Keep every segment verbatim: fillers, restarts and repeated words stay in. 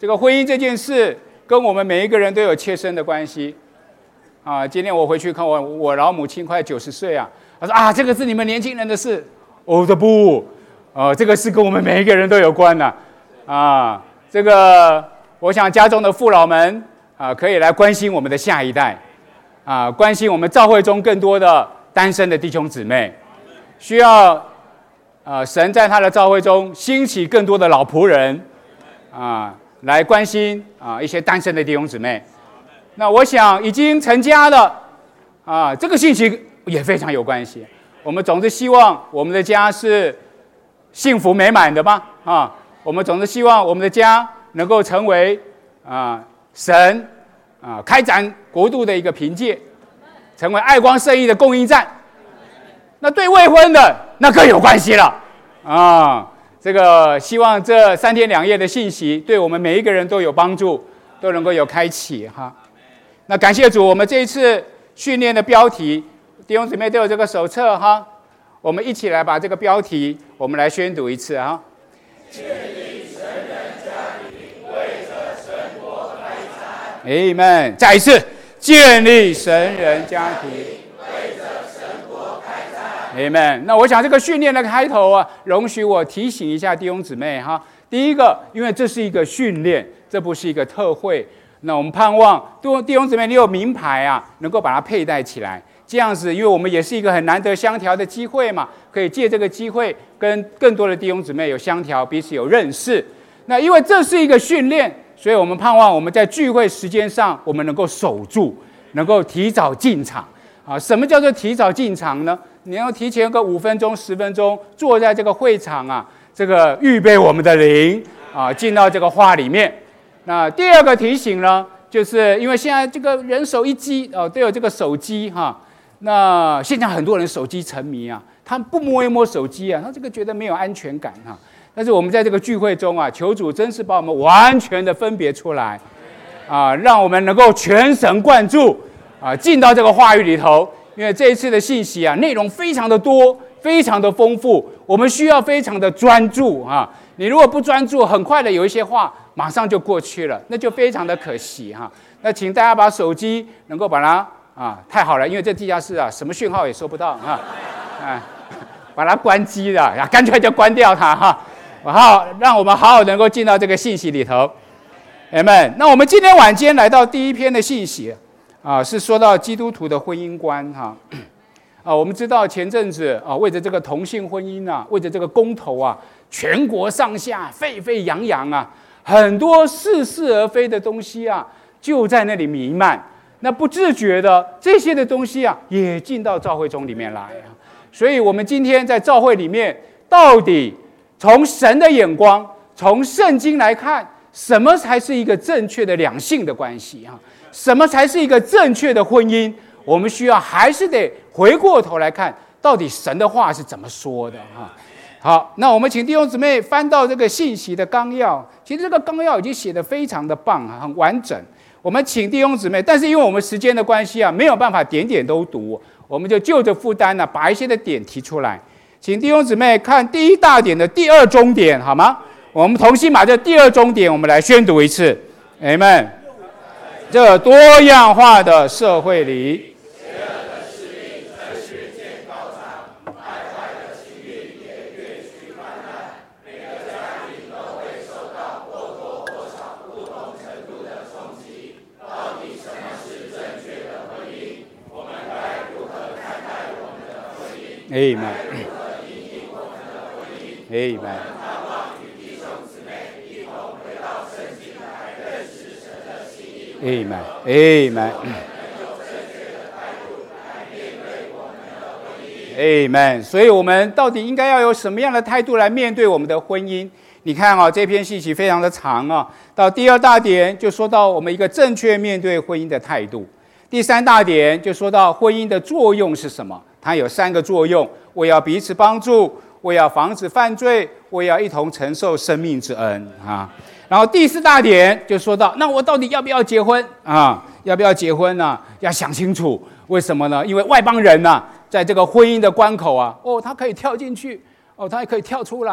这个婚姻这件事跟我们每一个人都有切身的关系啊。今天我回去看我我老母亲快九十岁啊，她说啊，这个是你们年轻人的事。我的不，呃，这个是跟我们每一个人都有关的啊。这个我想家中的父老们啊，可以来关心我们的下一代啊，关心我们教会中更多的单身的弟兄姊妹，需要呃神在他的教会中兴起更多的老仆人啊，来关心啊一些单身的弟兄姊妹。那我想已经成家的啊，这个信息也非常有关系。我们总是希望我们的家是幸福美满的吧？啊，我们总是希望我们的家能够成为啊神啊开展国度的一个凭借，成为爱光圣义的供应站。那对未婚的那更有关系了啊！这个希望这三天两夜的信息对我们每一个人都有帮助，都能够有开启哈。那感谢主，我们这一次训练的标题，弟兄姊妹都有这个手册哈，我们一起来把这个标题我们来宣读一次哈。建立神人家庭，为着神国开展。Amen， 再一次，建立神人家庭，为着神国开展。Amen。那我想这个训练的开头啊，容许我提醒一下弟兄姊妹哈。第一个，因为这是一个训练，这不是一个特会。那我们盼望弟兄姊妹，你有名牌啊，能够把它佩戴起来。这样子，因为我们也是一个很难得相调的机会嘛，可以借这个机会跟更多的弟兄姊妹有相调，彼此有认识。那因为这是一个训练，所以我们盼望我们在聚会时间上，我们能够守住，能够提早进场啊。什么叫做提早进场呢？你要提前个五分钟、十分钟，坐在这个会场啊，这个预备我们的灵啊，进到这个话里面。那第二个提醒呢，就是因为现在这个人手一机哦，都有这个手机哈。那现在很多人手机沉迷啊，他不摸一摸手机啊，他这个觉得没有安全感哈。但是我们在这个聚会中啊，求主真是把我们完全的分别出来啊，让我们能够全神贯注啊，进到这个话语里头。因为这一次的信息啊，内容非常的多，非常的丰富，我们需要非常的专注啊。你如果不专注，很快的有一些话马上就过去了，那就非常的可惜哈。那请大家把手机能够把它啊，太好了，因为这地下室啊，什么讯号也收不到啊，啊，把它关机了呀，干脆就关掉它哈，好，让我们好好能够进到这个信息里头。Amen。那我们今天晚间来到第一篇的信息啊，是说到基督徒的婚姻观哈。啊，我们知道前阵子啊，为着这个同性婚姻啊，为着这个公投啊，全国上下沸沸扬扬啊，很多似是而非的东西啊，就在那里弥漫。那不自觉的这些的东西啊，也进到教会中里面来啊。所以，我们今天在教会里面，到底从神的眼光，从圣经来看，什么才是一个正确的两性的关系啊？什么才是一个正确的婚姻？我们需要还是得回过头来看，到底神的话是怎么说的啊？好，那我们请弟兄姊妹翻到这个信息的纲要，其实这个纲要已经写得非常的棒啊，很完整。我们请弟兄姊妹，但是因为我们时间的关系啊，没有办法点点都读，我们就就着负担呢、啊，把一些的点提出来，请弟兄姊妹看第一大点的第二中点，好吗？我们同心把这第二中点我们来宣读一次 ，Amen。这多样化的社会里。Amen. Amen. Amen. Amen. Amen. 所以我们到底应该要有什么样的态度来面对我们的婚姻？你看啊，这篇信息非常的长啊，到第二大点就说到我们一个正确面对婚姻的态度。第三大点就说到婚姻的作用是什么？它有三个作用：我要彼此帮助，我要防止犯罪，我要一同承受生命之恩啊。然后第四大点就说到，那我到底要不要结婚啊？要不要结婚呢、啊？要想清楚。为什么呢？因为外邦人呐、啊，在这个婚姻的关口啊，哦，他可以跳进去，哦，他也可以跳出来，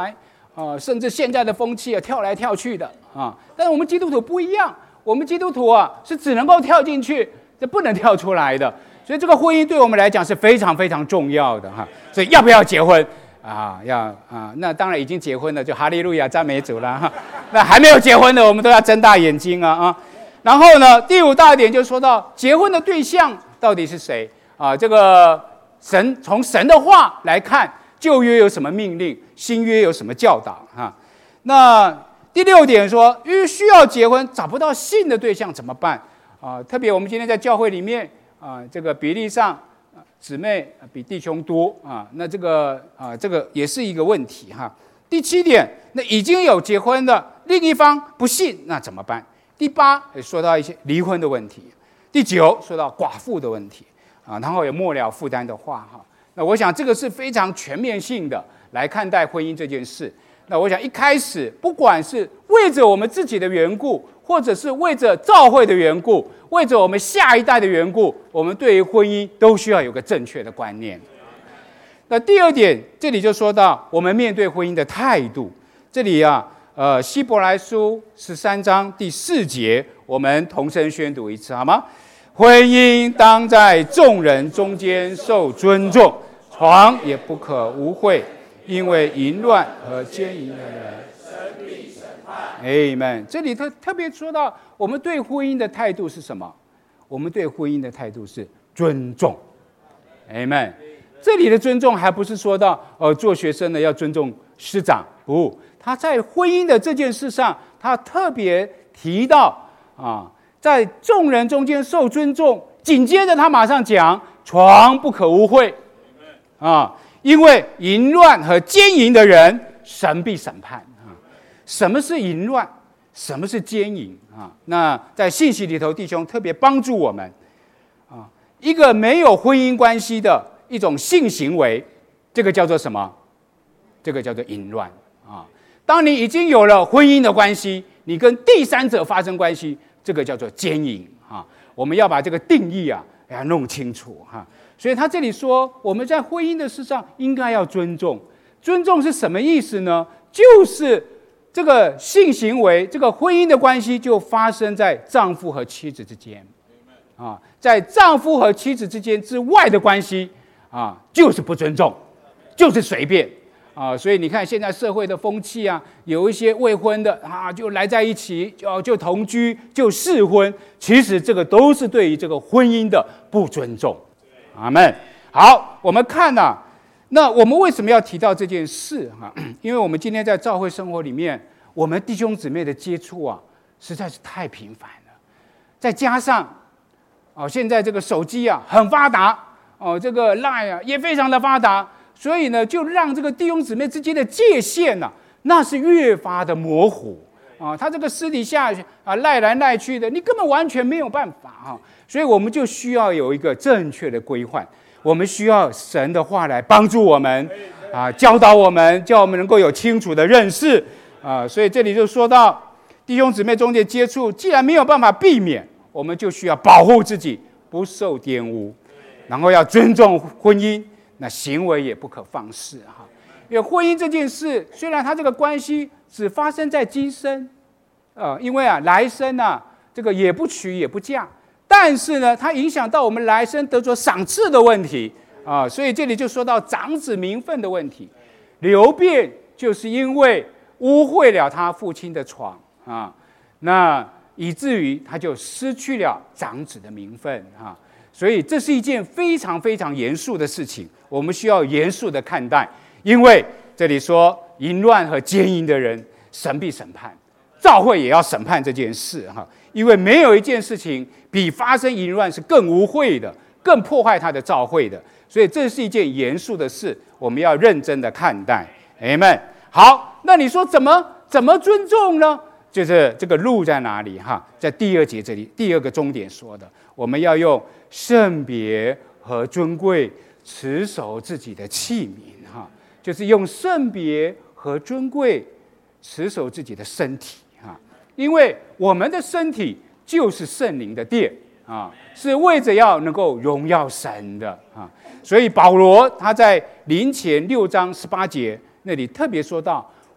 啊，甚至现在的风气啊，跳来跳去的啊。但是我们基督徒不一样，我们基督徒啊是只能够跳进去，这不能跳出来的。所以这个婚姻对我们来讲是非常非常重要的哈。所以要不要结婚啊？要啊，那当然已经结婚了，就哈利路亚赞美主了哈。那还没有结婚的，我们都要睁大眼睛啊啊。然后呢，第五大点就说到结婚的对象到底是谁啊？这个神从神的话来看，旧约有什么命令，新约有什么教导哈？那第六点说，因为需要结婚找不到信的对象怎么办啊？特别我们今天在教会里面。啊，这个比例上，姊妹比弟兄多啊，那这个啊，这个也是一个问题哈。第七点，那已经有结婚的另一方不信，那怎么办？第八，说到一些离婚的问题。第九，说到寡妇的问题啊，然后有末了负担的话哈。那我想这个是非常全面性的来看待婚姻这件事。那我想一开始，不管是为着我们自己的缘故，或者是为着教会的缘故，为着我们下一代的缘故，我们对于婚姻都需要有个正确的观念。那第二点，这里就说到我们面对婚姻的态度。这里啊，呃，希伯来书十三章第四节，我们同声宣读一次好吗？婚姻当在众人中间受尊重，床也不可污秽，因为淫乱和奸淫的人。Amen。这里特特别说到，我们对婚姻的态度是什么？我们对婚姻的态度是尊重。Amen。这里的尊重还不是说到，呃，做学生的要尊重师长，不，他在婚姻的这件事上，他特别提到啊，在众人中间受尊重。紧接着他马上讲，床不可污秽，啊，因为淫乱和奸淫的人，神必审判。什么是淫乱？什么是奸淫啊？那在信息里头，弟兄特别帮助我们啊，一个没有婚姻关系的一种性行为，这个叫做什么？这个叫做淫乱啊。当你已经有了婚姻的关系，你跟第三者发生关系，这个叫做奸淫啊。我们要把这个定义啊，给它弄清楚哈。所以他这里说，我们在婚姻的事上应该要尊重。尊重是什么意思呢？就是这个性行为，这个婚姻的关系就发生在丈夫和妻子之间，啊，在丈夫和妻子之间之外的关系，啊，就是不尊重，就是随便，啊，所以你看现在社会的风气啊，有一些未婚的啊，就来在一起，就就同居，就试婚，其实这个都是对于这个婚姻的不尊重。阿们。好，我们看呐、啊。那我们为什么要提到这件事哈？因为我们今天在教会生活里面，我们弟兄姊妹的接触啊，实在是太频繁了。再加上哦，现在这个手机啊很发达哦，这个 Line 啊也非常的发达，所以呢，就让这个弟兄姊妹之间的界限呢、啊，那是越发的模糊啊。他这个私底下啊赖来赖去的，你根本完全没有办法啊。所以我们就需要有一个正确的规范。我们需要神的话来帮助我们啊，教导我们，叫我们能够有清楚的认识啊。所以这里就说到弟兄姊妹中间接触，既然没有办法避免，我们就需要保护自己不受玷污，然后要尊重婚姻，那行为也不可放肆哈。因为婚姻这件事，虽然它这个关系只发生在今生，呃，因为啊来生啊这个也不娶也不嫁。但是呢，它影响到我们来生得着赏赐的问题啊，所以这里就说到长子名分的问题。流便就是因为污秽了他父亲的床啊，那以至于他就失去了长子的名分啊，所以这是一件非常非常严肃的事情，我们需要严肃的看待。因为这里说淫乱和奸淫的人，神必审判，教会也要审判这件事哈。因为没有一件事情比发生淫乱是更污秽的，更破坏他的教会的，所以这是一件严肃的事，我们要认真的看待。Amen。好，那你说怎么怎么尊重呢？就是这个路在哪里哈？在第二节这里，第二个重点说的，我们要用圣别和尊贵持守自己的器皿哈，就是用圣别和尊贵持守自己的身体。因为我们的身体就是圣灵的殿啊，是为着要能够荣耀神的啊，所以保罗他在林前六章十八节那里特别说到，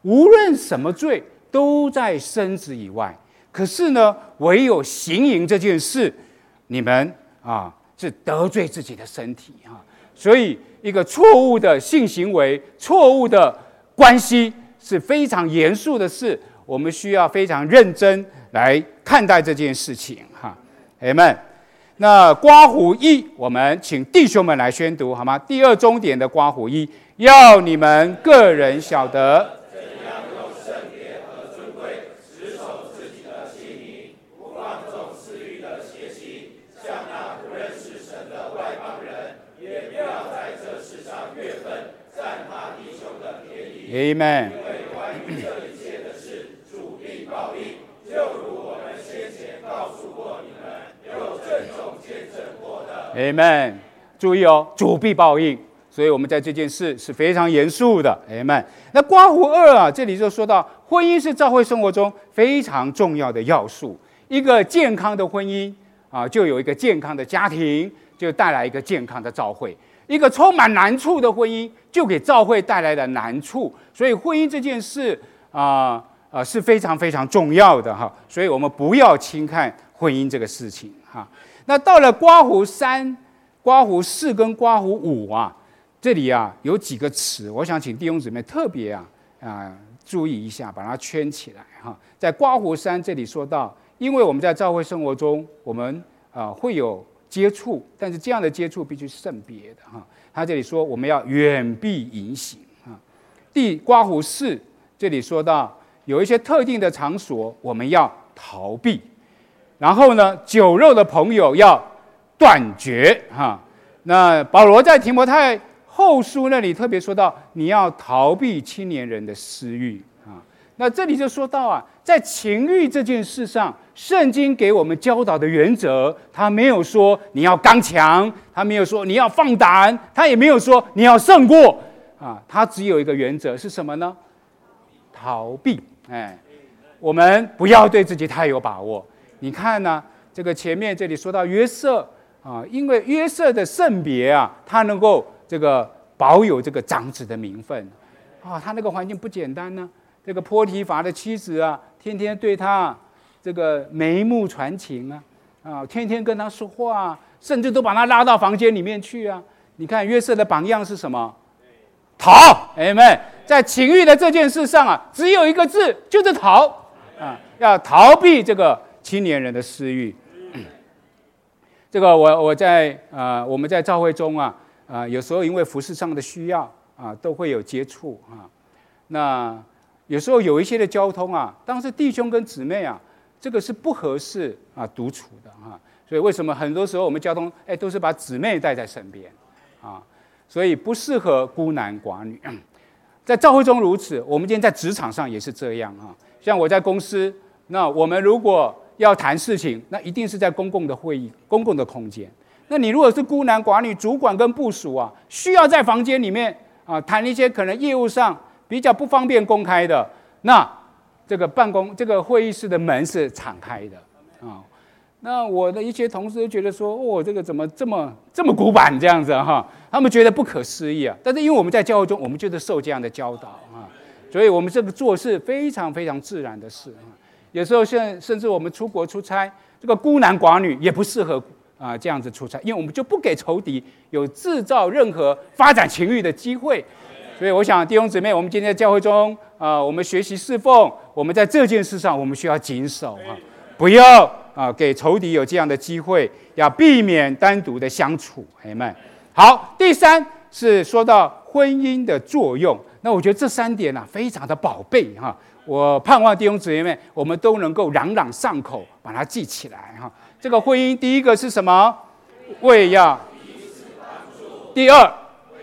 无论什么罪都在身子以外。可是呢，唯有行淫这件事，你们啊是得罪自己的身体啊。所以，一个错误的性行为、错误的关系是非常严肃的事，我们需要非常认真来看待这件事情哈。阿们。那刮胡一，我们请弟兄们来宣读好吗？第二中点的刮胡一，要你们个人晓得。Amen。因为这一切的事，主必报应，就如我们先前告诉过你们，有郑重见证过的。Amen。注意哦，主必报应，所以我们在这件事是非常严肃的。Amen。那刮胡二啊，这里就说到，婚姻是教会生活中非常重要的要素。一个健康的婚姻啊，就有一个健康的家庭，就带来一个健康的教会。一个充满难处的婚姻，就给教会带来了难处。所以婚姻这件事啊啊、呃呃、是非常非常重要的哈。所以我们不要轻看婚姻这个事情哈。那到了刮胡三、刮胡四跟刮胡五啊，这里啊有几个词，我想请弟兄姊妹特别啊啊、呃、注意一下，把它圈起来哈。在刮胡三这里说到，因为我们在教会生活中，我们啊、呃、会有接触，但是这样的接触必须圣别的哈。他这里说我们要远避淫行啊。第刮胡四这里说到有一些特定的场所我们要逃避，然后呢，酒肉的朋友要断绝哈。那保罗在提摩太后书那里特别说到，你要逃避青年人的私欲啊。那这里就说到啊，在情欲这件事上，圣经给我们教导的原则，他没有说你要刚强，他没有说你要放胆，他也没有说你要胜过啊，他只有一个原则是什么呢？逃避。哎，我们不要对自己太有把握。你看呢、啊，这个前面这里说到约瑟啊，因为约瑟的圣别啊，他能够这个保有这个长子的名分啊，他那个环境不简单呢、啊。这个波提乏的妻子啊，天天对他这个眉目传情啊，啊，天天跟他说话、啊，甚至都把他拉到房间里面去啊。你看约瑟的榜样是什么？逃，哎们，在情欲的这件事上啊，只有一个字，就是逃啊，要逃避这个青年人的私欲。这个我我在啊、呃，我们在教会中啊啊、呃，有时候因为服事上的需要啊，都会有接触啊，那。有时候有一些的交通啊，当时弟兄跟姊妹啊，这个是不合适啊独处的啊，所以为什么很多时候我们交通哎都是把姊妹带在身边啊，所以不适合孤男寡女。在教会中如此，我们今天在职场上也是这样啊。像我在公司，那我们如果要谈事情，那一定是在公共的会议、公共的空间。那你如果是孤男寡女，主管跟部属啊，需要在房间里面啊谈一些可能业务上比较不方便公开的，那这个办公这个会议室的门是敞开的啊。那我的一些同事觉得说，哦，这个怎么这么这么古板这样子哈？他们觉得不可思议啊。但是因为我们在教会中，我们就是受这样的教导啊，所以我们这个做事非常非常自然的事啊。有时候甚甚至我们出国出差，这个孤男寡女也不适合啊这样子出差，因为我们就不给仇敌有制造任何发展情欲的机会。所以我想弟兄姊妹，我们今天在教会中啊、呃，我们学习侍奉，我们在这件事上我们需要谨守啊，不要啊给仇敌有这样的机会，要避免单独的相处。阿们。好，第三是说到婚姻的作用，那我觉得这三点啊非常的宝贝哈，我盼望弟兄姊妹我们都能够朗朗上口，把它记起来哈。这个婚姻第一个是什么？为要第二。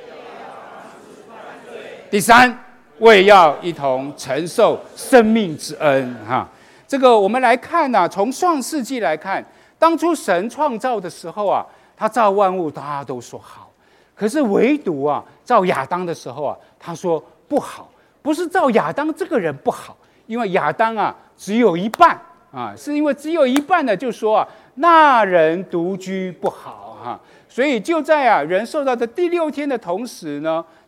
第三，为要一同承受生命之恩哈。这个我们来看呢、啊，从创世纪来看，当初神创造的时候啊，他造万物，大家都说好。可是唯独啊，造亚当的时候啊，他说不好。不是造亚当这个人不好，因为亚当啊只有一半啊，是因为只有一半呢，就说啊那人独居不好哈。所以就在啊人受到的第六天的同时呢，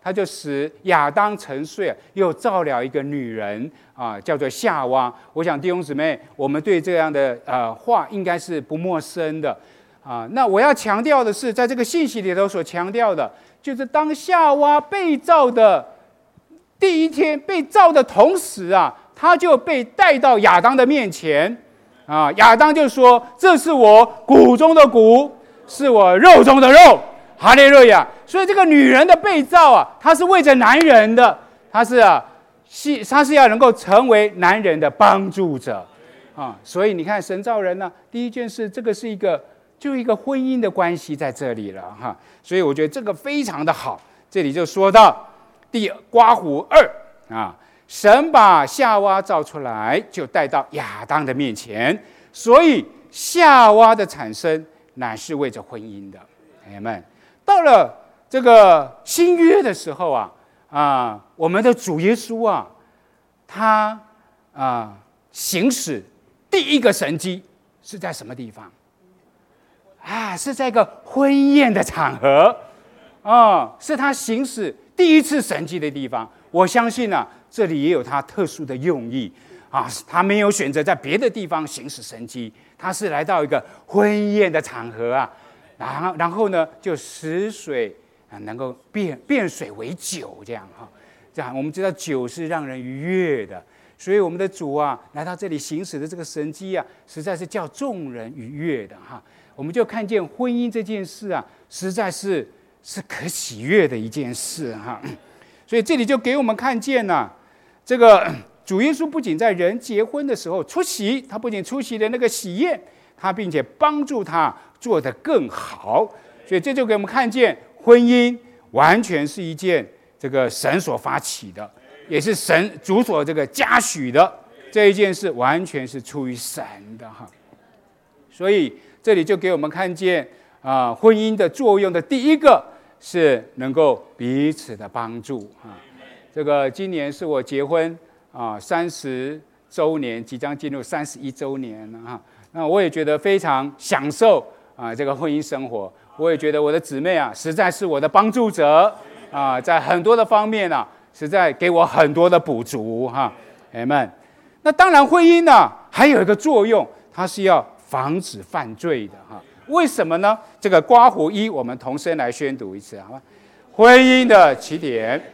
他就使亚当沉睡，又造了一个女人啊，叫做夏娃。我想弟兄姊妹，我们对这样的呃话应该是不陌生的啊。那我要强调的是，在这个信息里头所强调的，就是当夏娃被造的第一天，被造的同时啊，他就被带到亚当的面前啊。亚当就说：“这是我骨中的骨，是我肉中的肉。”哈利路亚！所以这个女人的被造啊，她是为着男人的，她是啊，是她是要能够成为男人的帮助者啊。所以你看，神造人呢、啊，第一件事，这个是一个就一个婚姻的关系在这里了哈。所以我觉得这个非常的好。这里就说到第刮胡二啊，神把夏娃造出来，就带到亚当的面前，所以夏娃的产生乃是为着婚姻的，朋友们。到了这个新约的时候啊，啊，我们的主耶稣啊，他啊行使第一个神迹是在什么地方？啊，是在一个婚宴的场合，啊，是他行使第一次神迹的地方。我相信啊，这里也有他特殊的用意啊，他没有选择在别的地方行使神迹，他是来到一个婚宴的场合啊。然后，然后呢，就使水啊，能够变变水为酒，这样哈。这样我们知道酒是让人愉悦的，所以我们的主啊，来到这里行使的这个神迹啊，实在是叫众人愉悦的哈。我们就看见婚姻这件事啊，实在是是可喜悦的一件事哈。所以这里就给我们看见了、啊，这个主耶稣不仅在人结婚的时候出席，他不仅出席了那个喜宴，他并且帮助他做得更好，所以这就给我们看见婚姻完全是一件这个神所发起的，也是神主所这个嘉许的这一件事，完全是出于神的哈。所以这里就给我们看见啊、呃，婚姻的作用的第一个是能够彼此的帮助啊。这个今年是我结婚啊三十周年，即将进入三十一周年了哈。那我也觉得非常享受。啊，这个婚姻生活，我也觉得我的姊妹啊，实在是我的帮助者啊，在很多的方面啊，实在给我很多的补足哈，阿们。那当然，婚姻呢、啊、还有一个作用，它是要防止犯罪的哈。为什么呢？这个刮胡一，我们同声来宣读一次，好吗？婚姻的起点。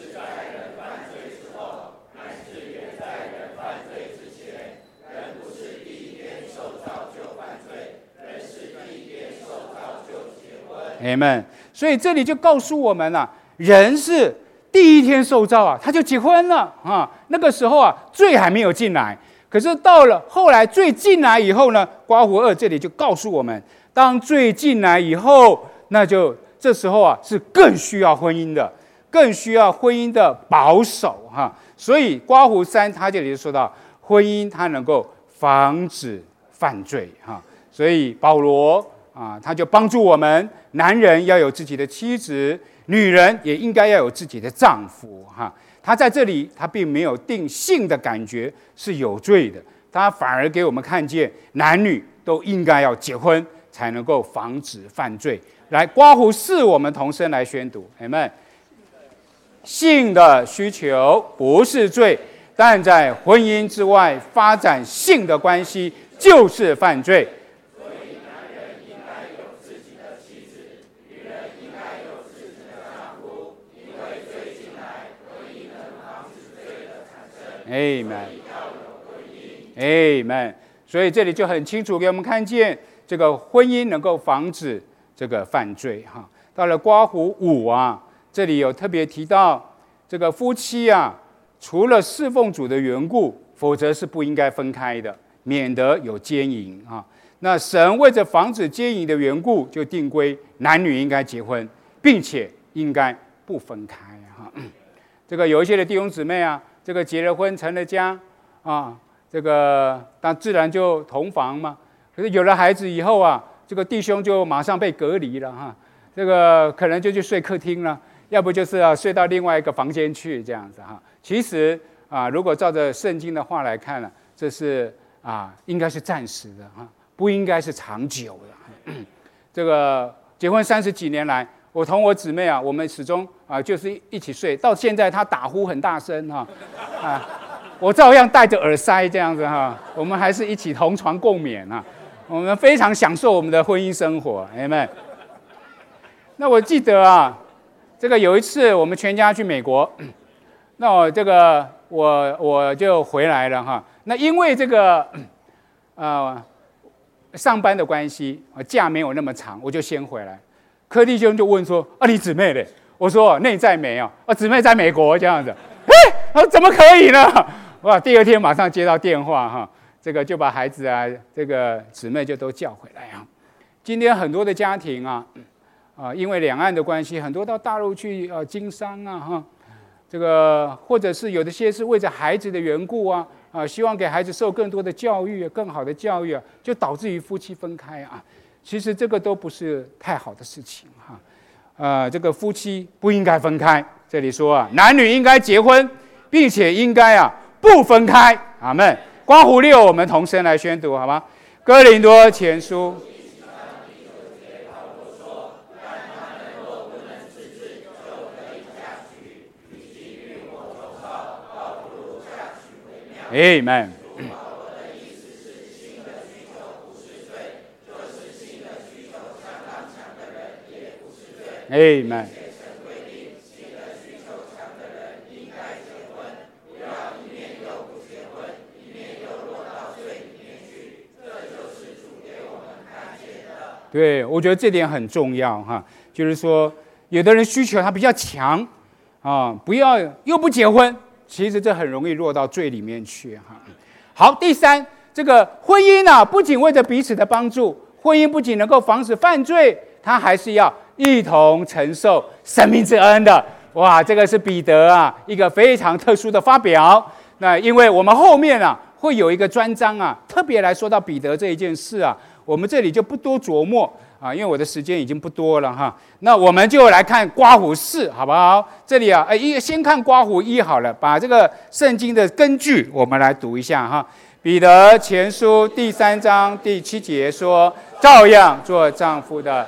阿们。所以这里就告诉我们了、啊，人是第一天受造啊，他就结婚了啊。那个时候啊，罪还没有进来。可是到了后来罪进来以后呢，刮胡二这里就告诉我们，当罪进来以后，那就这时候啊是更需要婚姻的，更需要婚姻的保守哈、啊。所以刮胡三他这里就说到，婚姻它能够防止犯罪哈、啊。所以保罗啊，他就帮助我们。男人要有自己的妻子，女人也应该要有自己的丈夫哈。他在这里，他并没有定性的感觉是有罪的，他反而给我们看见男女都应该要结婚，才能够防止犯罪。来，刮胡四，我们同声来宣读，阿们。性的需求不是罪，但在婚姻之外发展性的关系就是犯罪。Amen， Amen。所以这里就很清楚给我们看见，这个婚姻能够防止这个犯罪哈。到了刮胡五啊，这里有特别提到，这个夫妻啊，除了侍奉主的缘故，否则是不应该分开的，免得有奸淫啊。那神为着防止奸淫的缘故，就定规男女应该结婚，并且应该不分开哈。这个有一些的弟兄姊妹啊。这个结了婚成了家啊，这个当自然就同房嘛。可是有了孩子以后啊，这个弟兄就马上被隔离了哈。这个可能就去睡客厅了，要不就是啊睡到另外一个房间去这样子哈。其实啊，如果照着圣经的话来看呢、啊，这是啊应该是暂时的哈，不应该是长久的。这个结婚三十几年来， 我同我姊妹啊，我们始终啊就是一起睡，到现在她打呼很大声哈，啊，我照样戴着耳塞这样子哈，我们还是一起同床共眠啊，我们非常享受我们的婚姻生活，阿们。那我记得啊，这个有一次我们全家去美国，那我这个我我就回来了哈，那因为这个呃上班的关系，假没有那么长，我就先回来。柯弟兄就问说：“啊，你姊妹嘞？”我说：“内在没有，啊，姊妹在美国这样子。”哎，啊，怎么可以呢？哇！第二天马上接到电话哈，这个就把孩子啊，这个姊妹就都叫回来啊。今天很多的家庭啊，啊，因为两岸的关系，很多到大陆去呃经商啊哈，这个或者是有的些是为着孩子的缘故啊。啊，希望给孩子受更多的教育，更好的教育啊，就导致于夫妻分开啊。其实这个都不是太好的事情哈。呃，这个夫妻不应该分开。这里说啊，男女应该结婚，并且应该啊不分开。阿们。刮胡六，我们同声来宣读好吗？哥林多前书。Amen。Amen。对，我觉得这点很重要哈，就是说，有的人需求他比较强啊，不要又不结婚。其实这很容易落到罪里面去哈。好，第三，这个婚姻啊，不仅为着彼此的帮助，婚姻不仅能够防止犯罪，它还是要一同承受生命之恩的。哇，这个是彼得啊一个非常特殊的发表。那因为我们后面啊会有一个专章啊，特别来说到彼得这一件事啊，我们这里就不多琢磨。啊，因为我的时间已经不多了哈，那我们就来看刮胡四，好不好？这里啊，一先看刮胡一好了，把这个圣经的根据我们来读一下哈。彼得前书第三章第七节说：“照样做丈夫的。”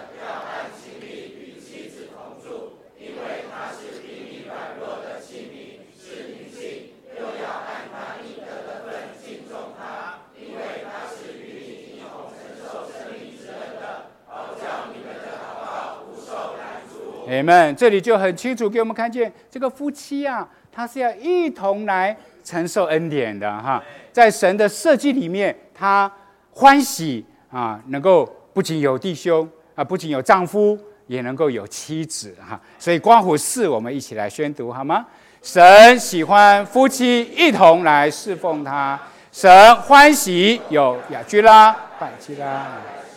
你们这里就很清楚给我们看见，这个夫妻啊，他是要一同来承受恩典的哈。在神的设计里面，他欢喜啊，能够不仅有弟兄啊，不仅有丈夫，也能够有妻子哈。所以刮胡四，我们一起来宣读好吗？神喜欢夫妻一同来侍奉他，神欢喜有雅居拉、百基拉。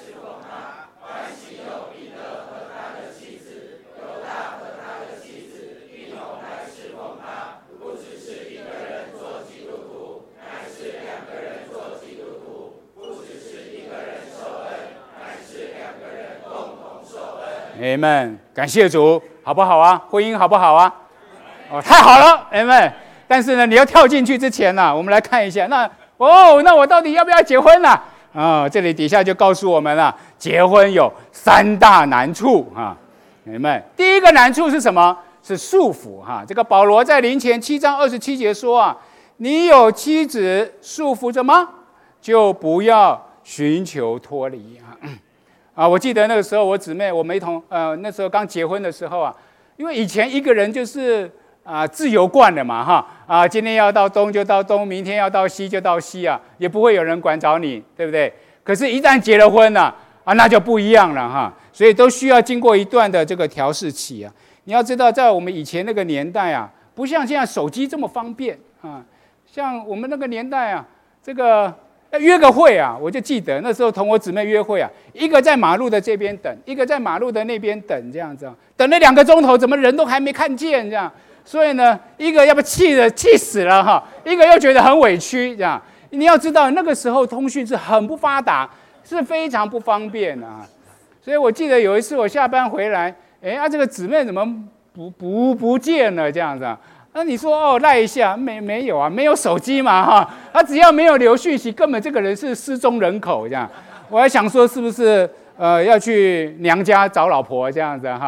阿们，感谢主，好不好啊？婚姻好不好啊？哦，太好了，阿们。但是呢，你要跳进去之前呢、啊，我们来看一下，那哦，那我到底要不要结婚呢、啊？啊、哦，这里底下就告诉我们了，结婚有三大难处啊，阿们。第一个难处是什么？是束缚哈。这个保罗在林前七章二十七节说啊，你有妻子束缚着吗？就不要寻求脱离啊。啊，我记得那个时候，我姊妹我们一同，呃，那时候刚结婚的时候啊，因为以前一个人就是啊、呃、自由惯了嘛，哈啊，今天要到东就到东，明天要到西就到西啊，也不会有人管着你，对不对？可是，一旦结了婚了、啊，啊，那就不一样了哈，所以都需要经过一段的这个调试期啊。你要知道，在我们以前那个年代啊，不像现在手机这么方便啊，像我们那个年代啊，这个。要约个会啊，我就记得那时候同我姊妹约会啊，一个在马路的这边等，一个在马路的那边等，这样子、啊，等了两个钟头，怎么人都还没看见这样？所以呢，一个要不气的气死了哈，一个又觉得很委屈这样。你要知道那个时候通讯是很不发达，是非常不方便啊。所以我记得有一次我下班回来，哎啊，这个姊妹怎么不不不见了这样子啊？那你说哦赖一下没没有啊？没有手机嘛哈？他只要没有留讯息，根本这个人是失踪人口这样。我还想说是不是呃要去娘家找老婆这样子哈？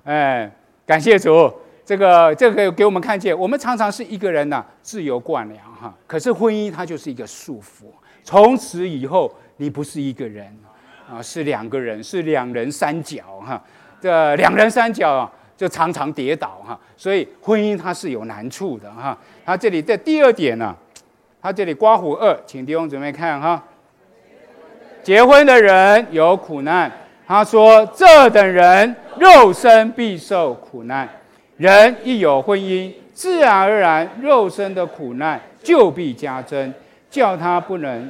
哎，感谢主，这个这个给我们看见，我们常常是一个人呐、啊，自由惯良哈，可是婚姻它就是一个束缚，从此以后你不是一个人啊，是两个人，是两人三角哈，这两人三角啊。就常常跌倒哈，所以婚姻它是有难处的哈。他这里的第二点呢、啊，他这里刮胡二，请弟兄姊妹看哈。结婚的人有苦难，他说这等人肉身必受苦难。人一有婚姻，自然而然肉身的苦难就必加增，叫他不能。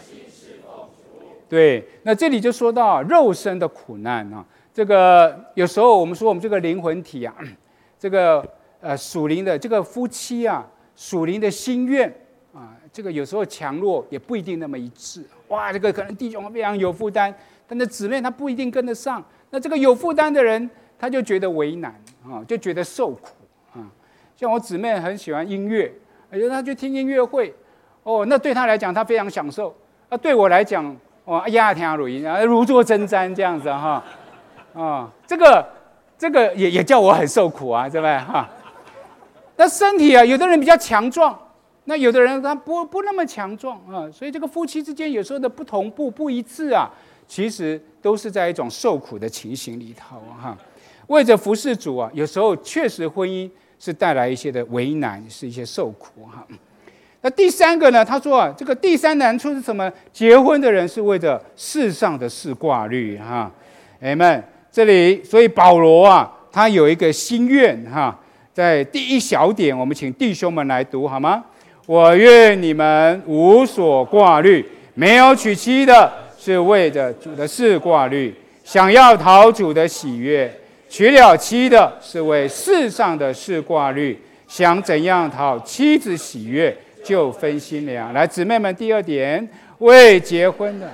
对，那这里就说到肉身的苦难啊。这个有时候我们说我们这个灵魂体啊，这个呃属灵的这个夫妻啊，属灵的心愿啊，这个有时候强弱也不一定那么一致。哇，这个可能弟兄非常有负担，但是姊妹他不一定跟得上。那这个有负担的人，他就觉得为难啊，就觉得受苦啊。像我姊妹很喜欢音乐，有时候她去听音乐会，哦，那对她来讲她非常享受。那对我来讲，哦，哎呀，听录音啊，如坐针毡这样子哈。啊、哦，这个这个也也叫我很受苦啊，对不对哈？那身体啊，有的人比较强壮，那有的人他不不那么强壮啊，所以这个夫妻之间有时候的不同步不一致啊，其实都是在一种受苦的情形里头哈。为着服侍主啊，有时候确实婚姻是带来一些的为难，是一些受苦哈。那第三个呢，他说啊，这个第三难处是什么？结婚的人是为着世上的事挂虑哈，阿们。这里，所以保罗啊，他有一个心愿哈，在第一小点，我们请弟兄们来读好吗？我愿你们无所挂虑，没有娶妻的，是为着主的事挂虑；想要讨主的喜悦，娶了妻的，是为世上的事挂虑；想怎样讨妻子喜悦，就分心了。来，姊妹们，第二点，未结婚的。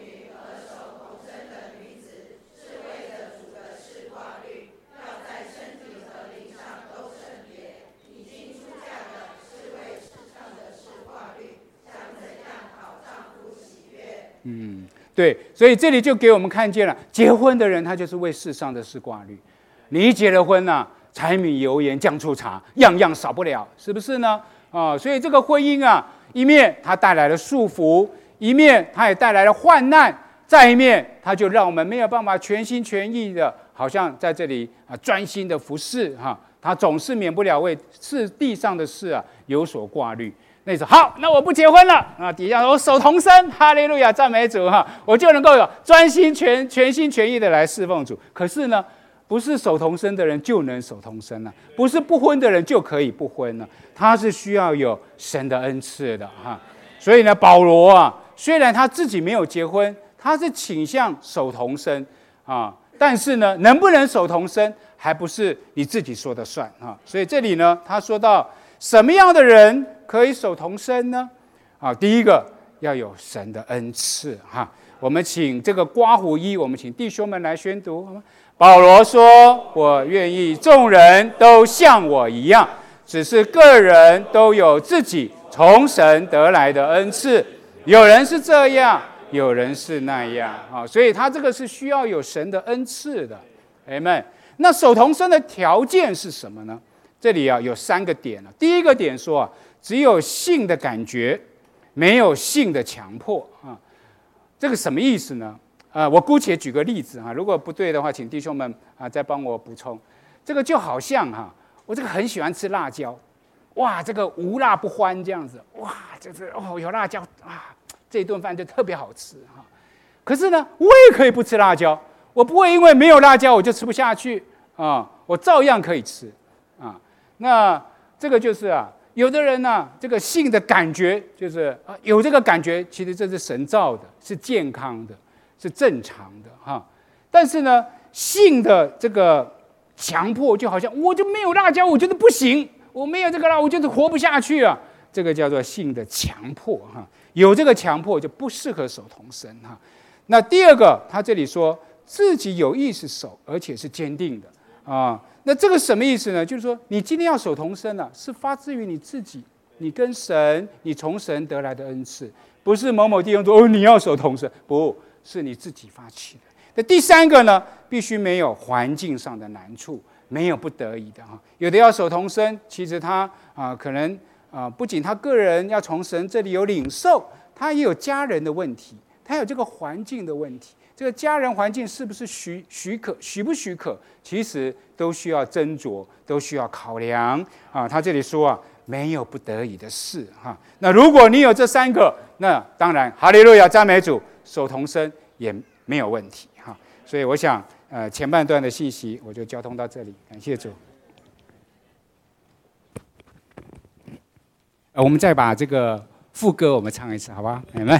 嗯，对，所以这里就给我们看见了，结婚的人他就是为世上的事挂虑。你结了婚啊，柴米油盐酱醋茶，样样少不了，是不是呢？啊，所以这个婚姻啊，一面它带来了束缚，一面它也带来了患难，再一面它就让我们没有办法全心全意的，好像在这里啊专心的服侍哈，他总是免不了为世地上的事啊有所挂虑。那说好，那我不结婚了啊！底下我守童身，哈利路亚，赞美主哈，我就能够有专心全全心全意的来侍奉主。可是呢，不是守童身的人就能守童身了，不是不婚的人就可以不婚了，他是需要有神的恩赐的哈。所以呢，保罗啊，虽然他自己没有结婚，他是倾向守童身啊，但是呢，能不能守童身，还不是你自己说的算啊。所以这里呢，他说到什么样的人可以守童身呢？啊，第一个要有神的恩赐哈。我们请这个刮胡一，我们请弟兄们来宣读好吗？保罗说：“我愿意众人都像我一样，只是个人都有自己从神得来的恩赐。有人是这样，有人是那样啊。所以他这个是需要有神的恩赐的。阿们。那守童身的条件是什么呢？这里啊有三个点。第一个点说啊，只有性的感觉，没有性的强迫啊。这个什么意思呢？呃，我姑且举个例子哈，如果不对的话，请弟兄们啊再帮我补充。这个就好像哈，我这个很喜欢吃辣椒，哇，这个无辣不欢这样子，哇，这是哦有辣椒啊，这顿饭就特别好吃哈。可是呢，我也可以不吃辣椒，我不会因为没有辣椒我就吃不下去啊，我照样可以吃啊。那这个就是啊，有的人呢、啊，这个性的感觉就是啊，有这个感觉，其实这是神造的，是健康的，是正常的哈。但是呢，性的这个强迫，就好像我就没有辣椒，我觉得不行，我没有这个辣，我就是活不下去啊。这个叫做性的强迫哈，有这个强迫就不适合守童身哈。那第二个，他这里说自己有意识守，而且是坚定的啊。那这个什么意思呢？就是说，你今天要守童身啊，是发自于你自己，你跟神，你从神得来的恩赐，不是某某弟兄说哦你要守童身，不是你自己发起的。那第三个呢？ 必须没有环境上的难处，没有不得已的哈。有的要守童身，其实他啊可能啊不仅他个人要从神这里有领受，他也有家人的问题，他有这个环境的问题。这个家人环境是不是许许可，许不许可，其实都需要斟酌，都需要考量啊。他这里说啊，没有不得已的事哈。那如果你有这三个，那当然哈利路亚赞美主，守童身也没有问题哈。所以我想，呃，前半段的信息我就交通到这里，感谢主。呃，我们再把这个副歌我们唱一次，好吧，你们。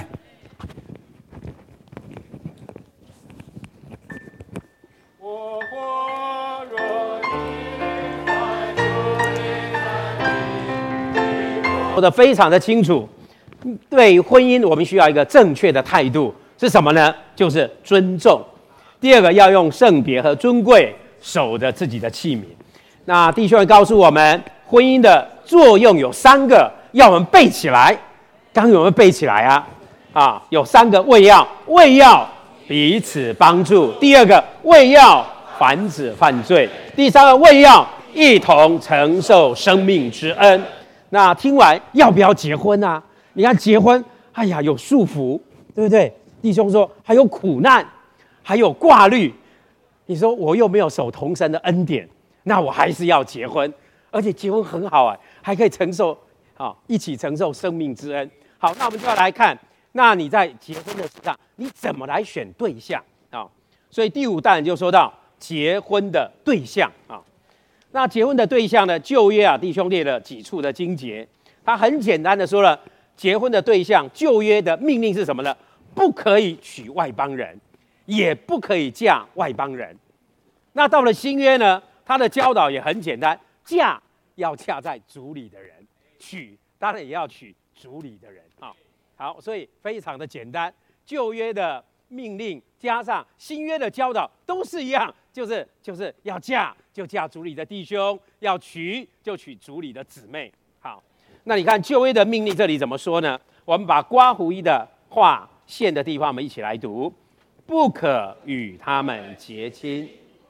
说得非常的清楚，对婚姻我们需要一个正确的态度是什么呢？就是尊重。第二个要用圣别和尊贵守着自己的器皿。那弟兄们告诉我们，婚姻的作用有三个，要我们背起来。刚有没有背起来啊？啊，有三个为要，为要彼此帮助；第二个为要防止犯罪；第三个为要一同承受生命之恩。那听完要不要结婚啊？你看结婚，哎呀，有束缚，对不对？弟兄说还有苦难，还有挂虑。你说我又没有守童身的恩典，那我还是要结婚，而且结婚很好啊，还可以承受啊，一起承受生命之恩。好，那我们就要来看，那你在结婚的时候，你怎么来选对象啊？所以第五弹就说到结婚的对象啊。那结婚的对象呢？旧约啊，弟兄列了几处的经节，他很简单的说了，结婚的对象，旧约的命令是什么呢？不可以娶外邦人，也不可以嫁外邦人。那到了新约呢，他的教导也很简单，嫁要嫁在主里的人，娶当然也要娶主里的人啊。好，所以非常的简单，旧约的命令加上新约的教导都是一样，就是就是要嫁就嫁主里的弟兄，要娶就娶主里的姊妹。好，那你看旧约的命令这里怎么说呢？我们把刮胡一的划线的地方，我们一起来读：不可与他们结亲。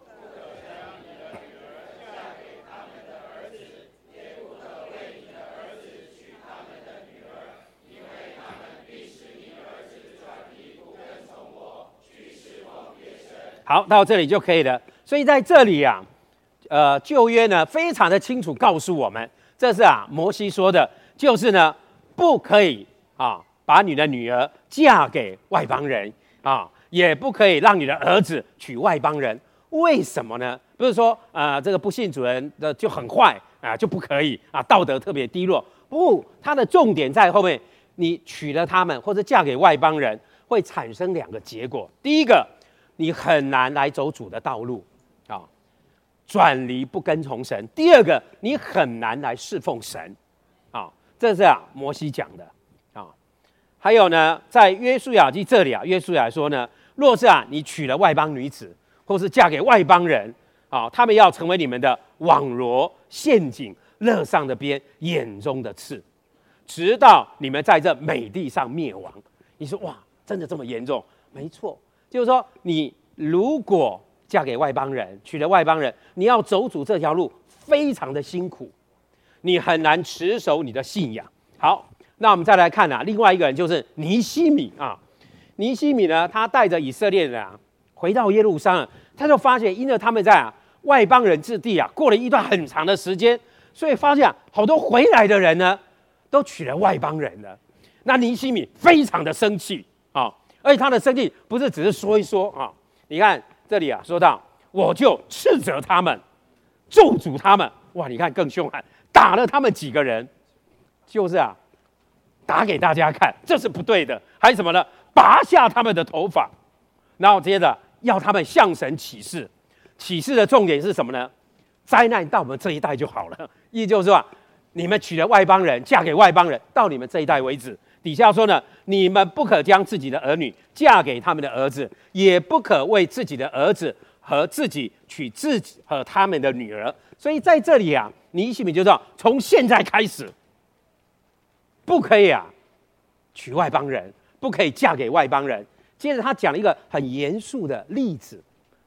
好，到这里就可以了。所以在这里啊，呃，旧约呢非常的清楚告诉我们，这是啊摩西说的，就是呢不可以啊把你的女儿嫁给外邦人啊，也不可以让你的儿子娶外邦人。为什么呢？不是说呃这个不信主人的就很坏啊，就不可以啊，道德特别低落。不，它的重点在后面，你娶了他们或者嫁给外邦人，会产生两个结果。第一个，你很难来走主的道路啊，转离不跟从神。第二个，你很难来侍奉神啊，这是啊摩西讲的啊。还有呢，在约书亚记这里啊，约书亚说呢，若是啊你娶了外邦女子，或是嫁给外邦人啊，他们要成为你们的网罗、陷阱、勒上的鞭、眼中的刺，直到你们在这美地上灭亡。你说哇，真的这么严重？没错。就是说，你如果嫁给外邦人，娶了外邦人，你要走主这条路非常的辛苦，你很难持守你的信仰。好，那我们再来看啊，另外一个人就是尼希米啊。尼希米呢，他带着以色列人啊回到耶路撒冷，他就发现，因为他们在啊外邦人之地啊过了一段很长的时间，所以发现啊好多回来的人呢都娶了外邦人了。那尼希米非常的生气啊。而且他的生气不是只是说一说啊，你看这里啊，说到我就斥责他们，咒诅他们，哇，你看更凶悍，打了他们几个人，就是啊，打给大家看，这是不对的。还有什么呢？拔下他们的头发，然后接着要他们向神起誓，起誓的重点是什么呢？灾难到我们这一代就好了，意思就是说，你们娶了外邦人，嫁给外邦人，到你们这一代为止。底下说呢，你们不可将自己的儿女嫁给他们的儿子，也不可为自己的儿子和自己娶自己和他们的女儿。所以在这里啊，尼希米就说，从现在开始，不可以啊娶外邦人，不可以嫁给外邦人。接着他讲了一个很严肃的例子，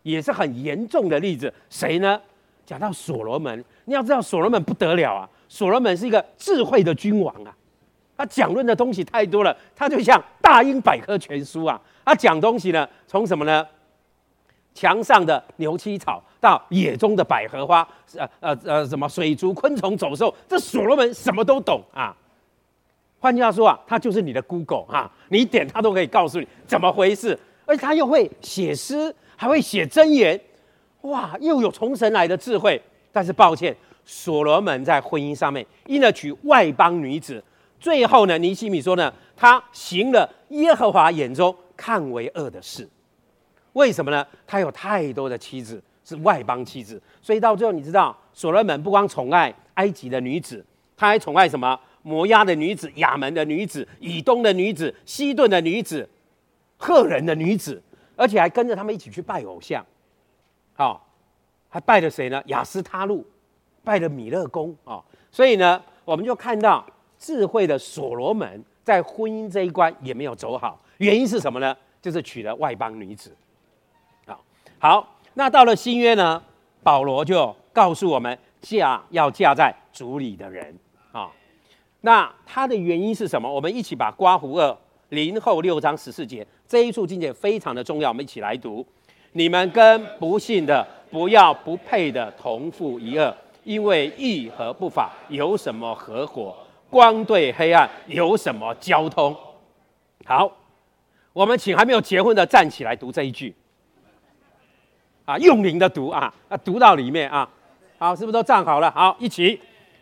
也是很严重的例子。谁呢？讲到所罗门，你要知道所罗门不得了啊！所罗门是一个智慧的君王啊，他讲论的东西太多了，他就像大英百科全书啊。他讲东西呢，从什么呢？墙上的牛七草到野中的百合花，呃呃呃，什么水族、昆虫、走兽，这所罗门什么都懂啊。换句话说啊，他就是你的 Google 啊，你点他都可以告诉你怎么回事。而且他又会写诗，还会写箴言，哇，又有从神来的智慧。但是抱歉，所罗门在婚姻上面因了娶外邦女子，最后呢，尼希米说呢，他行了耶和华眼中看为恶的事。为什么呢？他有太多的妻子是外邦妻子，所以到最后你知道，所罗门不光宠爱埃及的女子，他还宠爱什么？摩押的女子、亚门的女子、以东的女子、西顿的女子、赫人的女子，而且还跟着他们一起去拜偶像。好、哦，还拜了谁呢？亚斯他路，拜了米勒公啊、哦。所以呢，我们就看到智慧的所罗门在婚姻这一关也没有走好，原因是什么呢？就是娶了外邦女子。好，那到了新约呢，保罗就告诉我们，嫁要嫁在主里的人啊、哦。那他的原因是什么？我们一起把刮胡二林后六章十四节这一处经节非常的重要，我们一起来读：你们跟不信的不要不配的同父一轭，因为义和不法有什么合伙？光对黑暗有什么交通？好，我们请还没有结婚的站起来读这一句。啊，用灵的读啊，啊，读到里面啊，好，是不是都站好了？好，一起。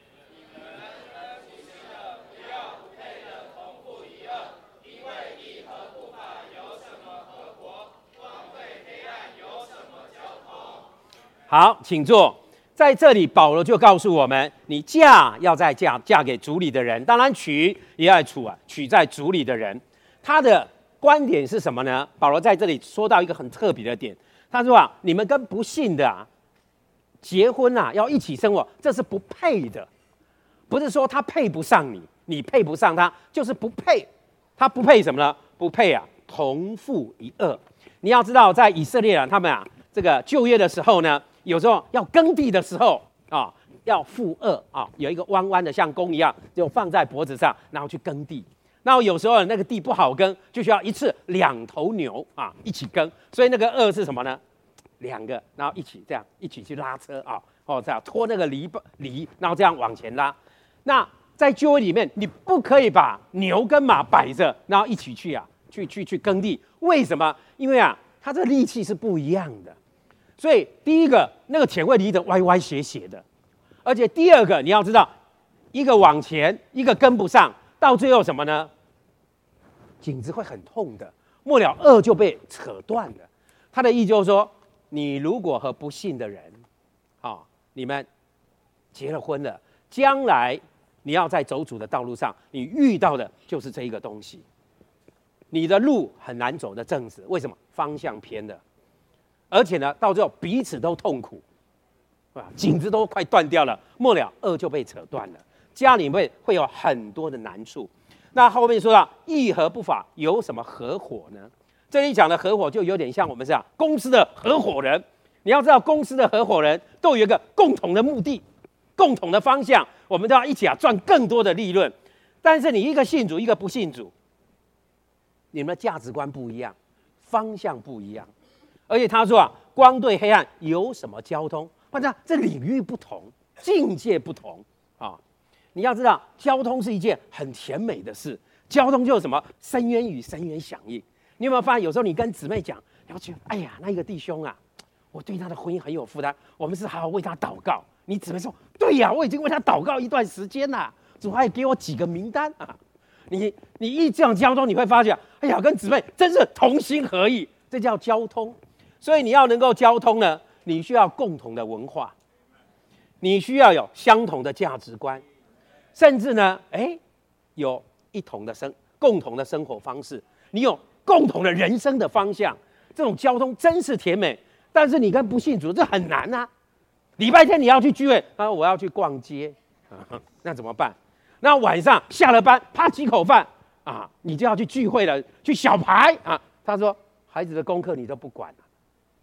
好，请坐。在这里，保罗就告诉我们，你嫁要在嫁嫁给主里的人，当然娶也要娶啊，娶在主里的人。他的观点是什么呢？保罗在这里说到一个很特别的点。他说啊，你们跟不信的啊结婚啊，要一起生活，这是不配的。不是说他配不上你，你配不上他，就是不配。他不配什么呢？不配啊，同父一轭。你要知道，在以色列人他们啊，这个就业的时候呢，有时候要耕地的时候啊，要负轭啊，有一个弯弯的像弓一样，就放在脖子上，然后去耕地。那有时候那个地不好耕，就需要一次两头牛啊一起耕，所以那个轭是什么呢？两个，然后一起这样一起去拉车啊，哦这样拖那个犁犁，然后这样往前拉。那在旧约里面，你不可以把牛跟马摆着，然后一起去啊，去去去耕地。为什么？因为啊，它这个力气是不一样的。所以第一个，那个田会犁得歪歪斜斜的，而且第二个，你要知道，一个往前，一个跟不上，到最后什么呢？颈子会很痛的，末了轭就被扯断了。他的意思就是说，你如果和不信的人，啊、哦，你们结了婚了，将来你要在走主的道路上，你遇到的就是这一个东西，你的路很难走得正直。为什么？方向偏了，而且呢，到最后彼此都痛苦，啊，颈子都快断掉了，末了轭就被扯断了，家里面会有很多的难处。那后面说到义和不法有什么合伙呢？这里讲的合伙就有点像我们这样公司的合伙人。你要知道，公司的合伙人都有一个共同的目的、共同的方向，我们都要一起啊赚更多的利润。但是你一个信主，一个不信主，你们的价值观不一样，方向不一样。而且他说啊，光对黑暗有什么交通？反正这领域不同，境界不同啊。你要知道，交通是一件很甜美的事。交通就是什么？深渊与深渊响应。你有没有发现，有时候你跟姊妹讲，然后觉得，哎呀，那一个弟兄啊，我对他的婚姻很有负担，我们是好好为他祷告。你姊妹说，对呀、啊，我已经为他祷告一段时间了，主还给我几个名单啊。你你一这样交通，你会发现，哎呀，跟姊妹真是同心合意，这叫交通。所以你要能够交通呢，你需要共同的文化，你需要有相同的价值观。甚至呢，哎，有一同的生共同的生活方式，你有共同的人生的方向，这种交通真是甜美。但是你跟不信主，这很难啊。礼拜天你要去聚会，啊，我要去逛街，啊，那怎么办？那晚上下了班，啪几口饭啊，你就要去聚会了，去小排啊。他说，孩子的功课你都不管了，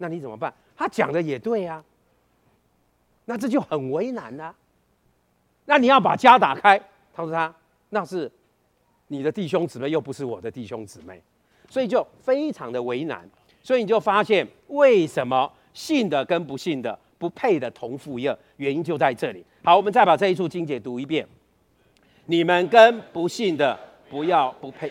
那你怎么办？他讲的也对啊，那这就很为难啊。那你要把家打开，他说他那是你的弟兄姊妹，又不是我的弟兄姊妹，所以就非常的为难。所以你就发现为什么信的跟不信的不配的同负一軛，原因就在这里。好，我们再把这一处经节读一遍：你们跟不信的不要不配。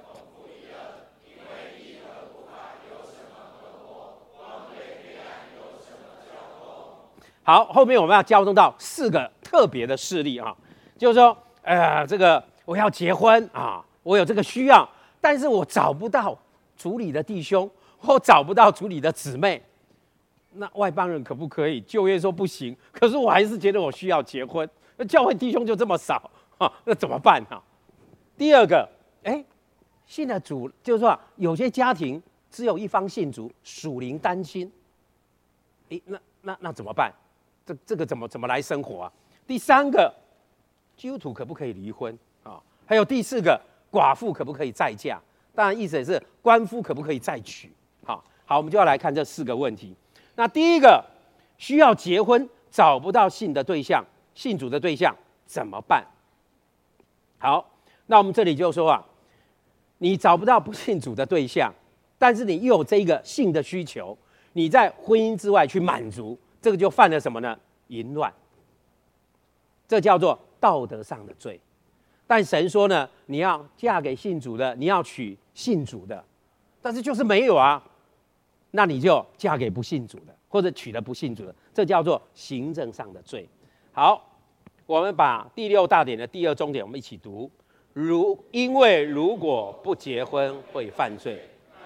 好，后面我们要交通到四个特别的事例啊，就是说，呃，这个我要结婚啊，我有这个需要，但是我找不到主里的弟兄，或找不到主里的姊妹，那外邦人可不可以？旧约说不行，可是我还是觉得我需要结婚，那教会弟兄就这么少啊，那怎么办啊？第二个，哎，信了主，就是说有些家庭只有一方信主，属灵单亲，哎，那那那怎么办？这这个怎么怎么来生活啊？第三个，基督徒可不可以离婚啊？还有第四个，寡妇可不可以再嫁？当然，意思也是官夫可不可以再娶？好，好，我们就要来看这四个问题。那第一个，需要结婚找不到信的对象，信主的对象怎么办？好，那我们这里就说啊，你找不到不信主的对象，但是你又有这个性的需求，你在婚姻之外去满足。这个就犯了什么呢？淫乱，这叫做道德上的罪。但神说呢，你要嫁给信主的，你要娶信主的，但是就是没有啊，那你就嫁给不信主的，或者娶了不信主的，这叫做行政上的罪。好，我们把第六大点的第二中点我们一起读：如因为如果不结婚会犯罪。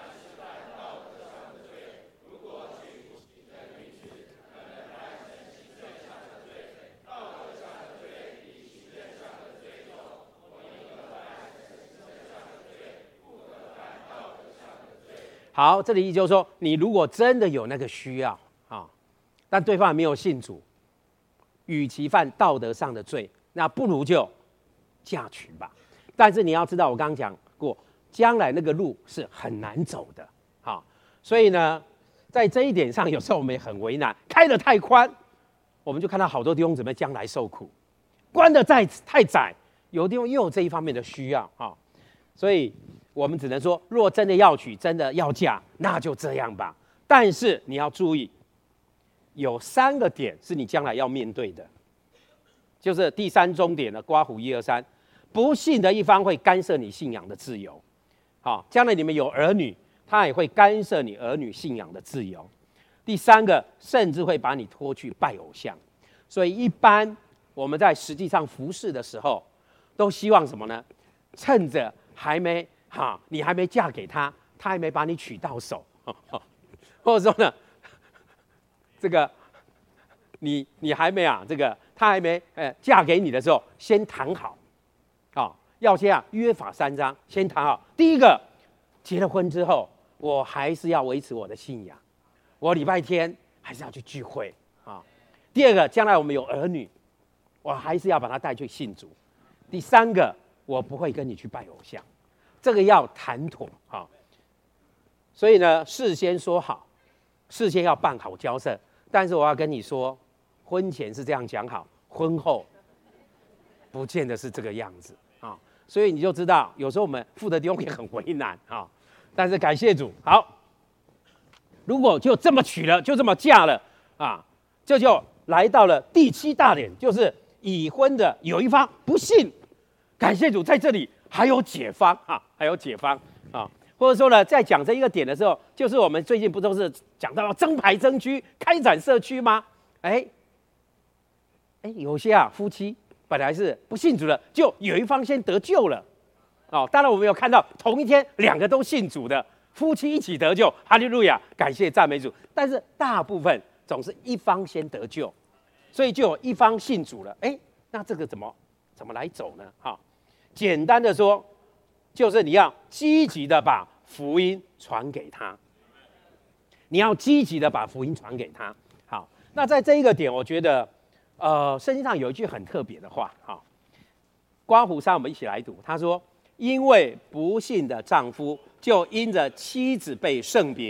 好，这里意思就是说，你如果真的有那个需要啊，但对方还没有信主，与其犯道德上的罪，那不如就嫁娶吧。但是你要知道，我刚刚讲过，将来那个路是很难走的，好，所以呢，在这一点上，有时候我们也很为难，开得太宽，我们就看到好多弟兄姊妹将来受苦；关得再太窄，有地方又有这一方面的需要啊，所以。我们只能说，若真的要娶，真的要嫁，那就这样吧。但是你要注意，有三个点是你将来要面对的，就是第三中点的刮胡一二三，不信的一方会干涉你信仰的自由。好，将来你们有儿女，他也会干涉你儿女信仰的自由。第三个，甚至会把你拖去拜偶像。所以一般我们在实际上服侍的时候，都希望什么呢？趁着还没哈，你还没嫁给他，他还没把你娶到手，或者说呢，这个你你还没啊，这个他还没呃嫁给你的时候，先谈好，啊、哦，要先啊约法三章，先谈好。第一个，结了婚之后，我还是要维持我的信仰，我礼拜天还是要去聚会啊、哦。第二个，将来我们有儿女，我还是要把他带去信主。第三个，我不会跟你去拜偶像。这个要谈妥啊，所以呢，事先说好，事先要办好交涉。但是我要跟你说，婚前是这样讲好，婚后不见得是这个样子啊。所以你就知道，有时候我们父的弟兄也很为难啊。但是感谢主，好，如果就这么娶了，就这么嫁了啊，这就来到了第七大点，就是已婚的有一方不信。感谢主，在这里。还有解方啊，还有解方啊，或者说呢，在讲这一个点的时候，就是我们最近不都是讲到增排增区、开展社区吗？哎，哎，有些啊夫妻本来是不信主的，就有一方先得救了，哦，当然我们有看到同一天两个都信主的夫妻一起得救，哈利路亚，感谢赞美主。但是大部分总是一方先得救，所以就有一方信主了。哎，那这个怎么怎么来走呢？哈、哦。简单的说，就是你要积极的把福音传给他，你要积极的把福音传给他。好，那在这一个点，我觉得，呃，圣经上有一句很特别的话，好，刮胡三我们一起来读，他说：“因为不信的丈夫，就因着妻子被圣别，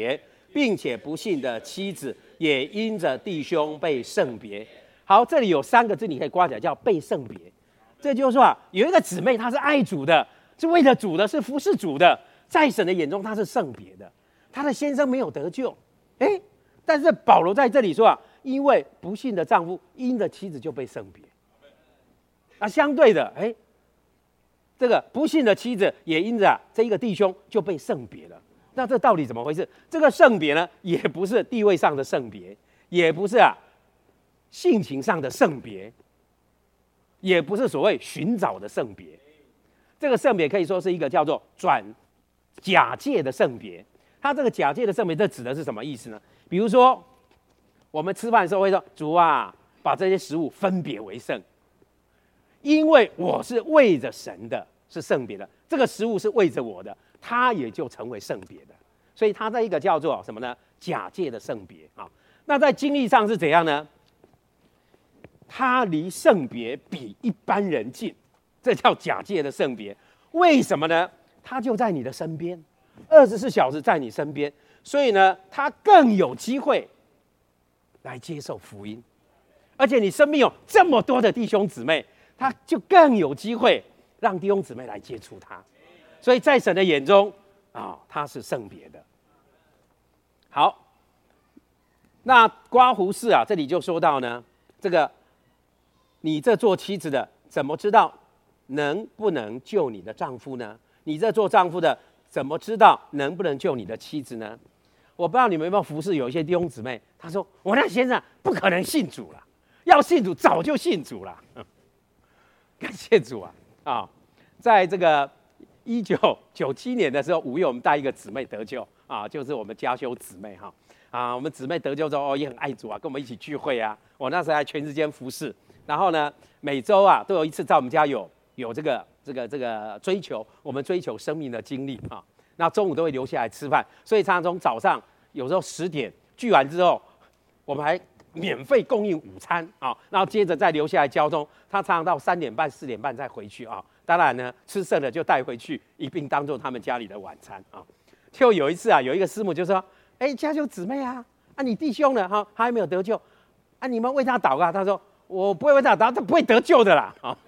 并且不信的妻子也因着弟兄被圣别。好，这里有三个字你可以刮起来，叫被圣别。这就是说啊，有一个姊妹她是爱主的，是为了主的，是服侍主的，在神的眼中她是圣别的，她的先生没有得救。哎，但是保罗在这里说啊，因为不信的丈夫因着妻子就被圣别。那相对的，哎，这个不信的妻子也因着、啊、这一个弟兄就被圣别了。那这到底怎么回事？这个圣别呢，也不是地位上的圣别，也不是啊性情上的圣别，也不是所谓寻找的圣别。这个圣别可以说是一个叫做转假借的圣别。它这个假借的圣别，这指的是什么意思呢？比如说，我们吃饭的时候会说：“主啊，把这些食物分别为圣，因为我是为着神的，是圣别的。这个食物是为着我的，它也就成为圣别的。所以它在一个叫做什么呢？假借的圣别啊。那在经历上是怎样呢？它离圣别比一般人近，这叫假借的圣别。为什么呢？它就在你的身边。”二十四小时在你身边，所以呢，他更有机会来接受福音，而且你身边有这么多的弟兄姊妹，他就更有机会让弟兄姊妹来接触他。所以在神的眼中啊、哦，他是圣别的。好，那刮胡式啊，这里就说到呢，这个你这做妻子的，怎么知道能不能救你的丈夫呢？你这做丈夫的，怎么知道能不能救你的妻子呢？我不知道你们有没有服侍有一些弟兄姊妹，他说：“我那先生不可能信主了，要信主早就信主了。”感谢主啊！啊，在这个一九九七年的时候，五月我们带一个姊妹得救啊，就是我们家修姊妹哈啊，我们姊妹得救之后哦，也很爱主啊，跟我们一起聚会啊。我那时候还全时间服侍，然后呢，每周啊都有一次在我们家有有这个。这个这个追求，我们追求生命的经历啊，那中午都会留下来吃饭，所以常常从早上有时候十点聚完之后，我们还免费供应午餐啊，然后接着再留下来交通，他常常到三点半四点半再回去啊，当然呢吃剩了就带回去一并当做他们家里的晚餐啊。就有一次啊，有一个师母就说：“哎，家兄姊妹啊，啊你弟兄呢哈，他还没有得救，啊你们为他祷告。”他说：“我不会为他祷告，他不会得救的啦。”啊。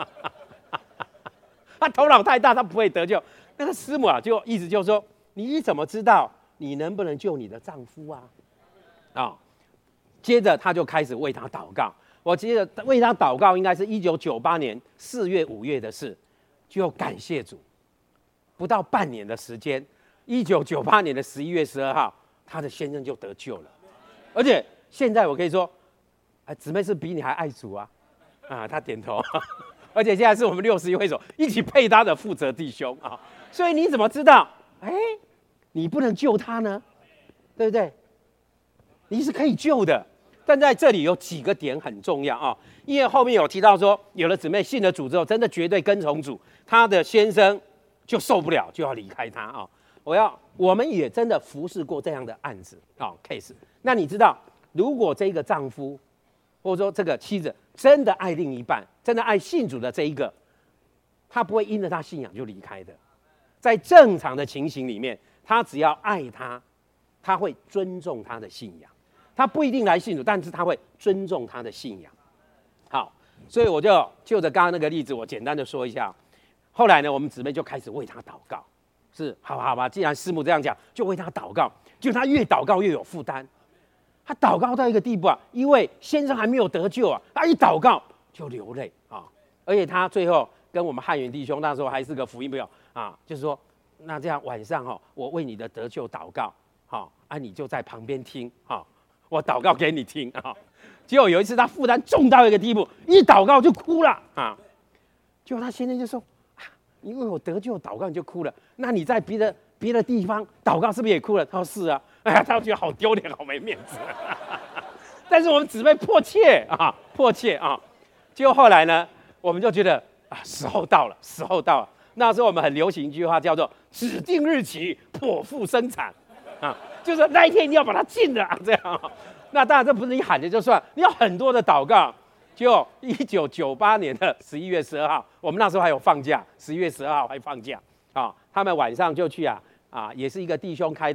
他头脑太大，他不会得救。那个师母啊，就意思就是说，你怎么知道你能不能救你的丈夫啊？啊、哦，接着他就开始为他祷告。我记得为他祷告，应该是一九九八年四月、五月的事。就感谢主，不到半年的时间，一九九八年的十一月十二号，他的先生就得救了。而且现在我可以说，啊，姊妹是比你还爱主啊！啊，他点头。而且现在是我们六十一会所一起配搭的负责弟兄啊，所以你怎么知道？哎，你不能救他呢，对不对？你是可以救的，但在这里有几个点很重要啊，因为后面有提到说，有的姊妹信了主之后，真的绝对跟从主，她的先生就受不了，就要离开她啊。我要，我们也真的服侍过这样的案子啊 case。那你知道，如果这个丈夫或者说这个妻子真的爱另一半，真的爱信主的这一个，他不会因着他信仰就离开的。在正常的情形里面，他只要爱他，他会尊重他的信仰。他不一定来信主，但是他会尊重他的信仰。好，所以我就就着刚刚那个例子，我简单的说一下。后来呢，我们姊妹就开始为他祷告，是好吧好吧，既然师母这样讲，就为他祷告。就他越祷告越有负担。他祷告到一个地步啊，因为先生还没有得救啊，他一祷告就流泪啊，而且他最后跟我们汉源弟兄那时候还是个福音朋友啊，就是说，那这样晚上哈、哦，我为你的得救祷告，好、哦、啊，你就在旁边听哈、哦，我祷告给你听啊。结果有一次他负担重到一个地步，一祷告就哭了啊。结果他先生就说，啊，因为我得救祷告你就哭了，那你在别的别的地方祷告是不是也哭了？他说是啊。哎呀，他觉得好丢脸，好没面子。但是我们姊妹迫切啊，迫切啊。结果后来呢，我们就觉得啊，时候到了，时候到了。那时候我们很流行一句话，叫做“指定日期，剖腹生产”，啊，就是那一天你要把它禁了啊，这样。那当然这不是你喊的就算，你要很多的祷告。就一九九八年的十一月十二号，我们那时候还有放假，十一月十二号还放假啊。他们晚上就去啊。啊，也是一个弟兄开的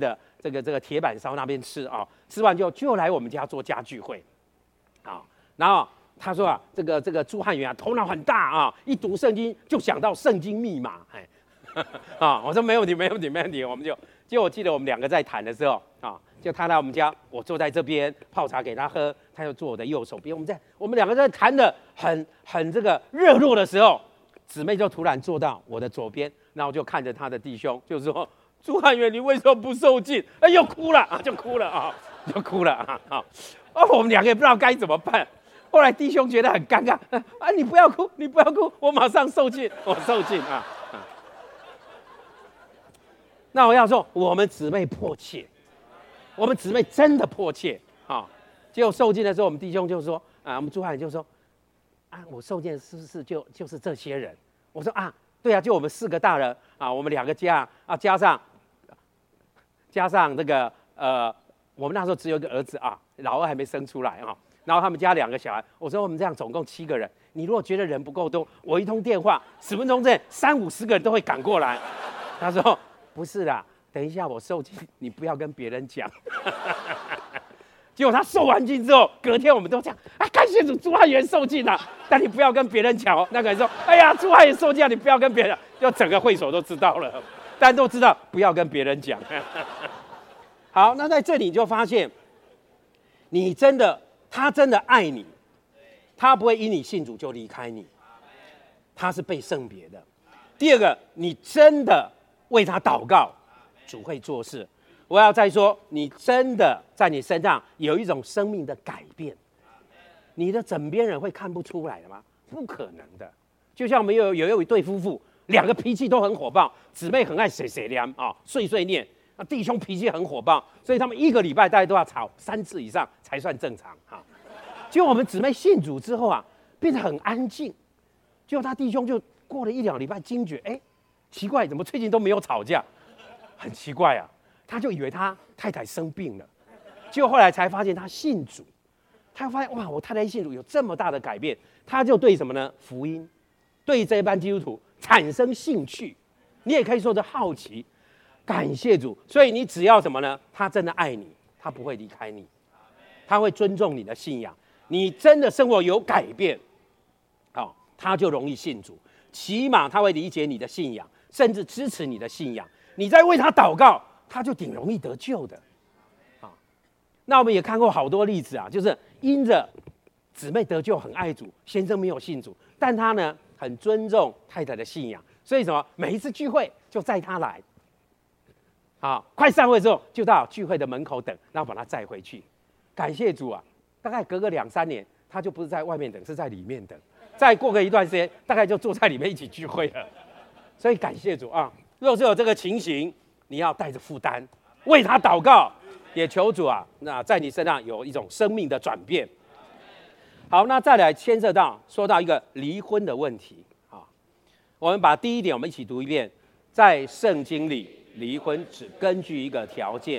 这个这个铁板烧那边吃啊，吃完就就来我们家做家聚会，啊，然后他说啊，这个这个朱汉元啊，头脑很大啊，一读圣经就想到圣经密码，哎，啊，我说没问题，没问题，没问题，我们就，结果我记得我们两个在谈的时候啊，就他来我们家，我坐在这边泡茶给他喝，他就坐我的右手边，我们在我们两个在谈的很很这个热络的时候，姊妹就突然坐到我的左边，然后就看着他的弟兄，就说。朱汉元，你为什么不受浸？哎，又哭了啊，就哭了啊，就哭了啊啊！哦，我们两个也不知道该怎么办。后来弟兄觉得很尴尬，啊，你不要哭，你不要哭，我马上受浸，我受浸啊啊！那我要说，我们姊妹迫切，我们姊妹真的迫切啊！结果受浸的时候，我们弟兄就说啊，我们朱汉元就说啊，我受浸是不是就就是这些人？我说啊，对啊，就我们四个大人啊，我们两个家啊，加上。加上这个呃，我们那时候只有一个儿子啊，老二还没生出来啊。然后他们家两个小孩，我说我们这样总共七个人，你如果觉得人不够多，我一通电话，十分钟之内三五十个人都会赶过来。他说不是啦，等一下我受浸，你不要跟别人讲。结果他受完浸之后，隔天我们都讲，啊，感谢主，朱汉元受浸了，但你不要跟别人讲哦。那个人说，哎呀，朱汉元受浸，你不要跟别人，就整个会所都知道了。大家都知道，不要跟别人讲。好，那在这里你就发现，你真的，他真的爱你，他不会因你信主就离开你，他是被圣别的。第二个，你真的为他祷告，主会做事。我要再说，你真的在你身上有一种生命的改变，你的枕边人会看不出来的吗？不可能的。就像我们有有有一对夫妇。两个脾气都很火爆，姊妹很爱碎碎念啊，碎碎念。那弟兄脾气很火爆，所以他们一个礼拜大概都要吵三次以上才算正常哈。结果我们姊妹信主之后啊，变得很安静。结果他弟兄就过了一两个礼拜惊觉，哎，奇怪，怎么最近都没有吵架？很奇怪啊，他就以为他太太生病了。结果后来才发现他信主，他发现哇，我太太信主有这么大的改变，他就对什么呢？福音，对这班基督徒。产生兴趣，你也可以说是好奇，感谢主。所以你只要什么呢？他真的爱你，他不会离开你，他会尊重你的信仰。你真的生活有改变，哦，他就容易信主。起码他会理解你的信仰，甚至支持你的信仰。你在为他祷告，他就挺容易得救的。啊，那我们也看过好多例子啊，就是因着姊妹得救很爱主，先生没有信主，但他呢？很尊重太太的信仰，所以什么？每一次聚会就载他来，好，快散会之后就到聚会的门口等，然后把他载回去。感谢主啊！大概隔个两三年，他就不是在外面等，是在里面等。再过个一段时间，大概就坐在里面一起聚会了。所以感谢主啊！若是有这个情形，你要带着负担，为他祷告，也求主啊，那在你身上有一种生命的转变。好，那再来牵涉到说到一个离婚的问题啊，我们把第一点我们一起读一遍，在圣经里，离婚只根据一个条件，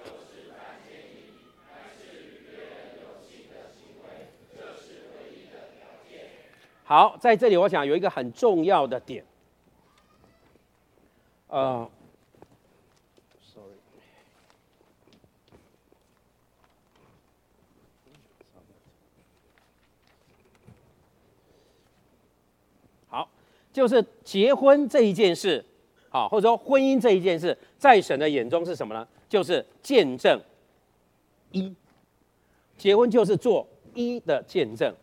好，在这里我想有一个很重要的点，呃。就是结婚这一件事，啊，或者说婚姻这一件事，在神的眼中是什么呢？就是见证一，结婚就是做一的见证。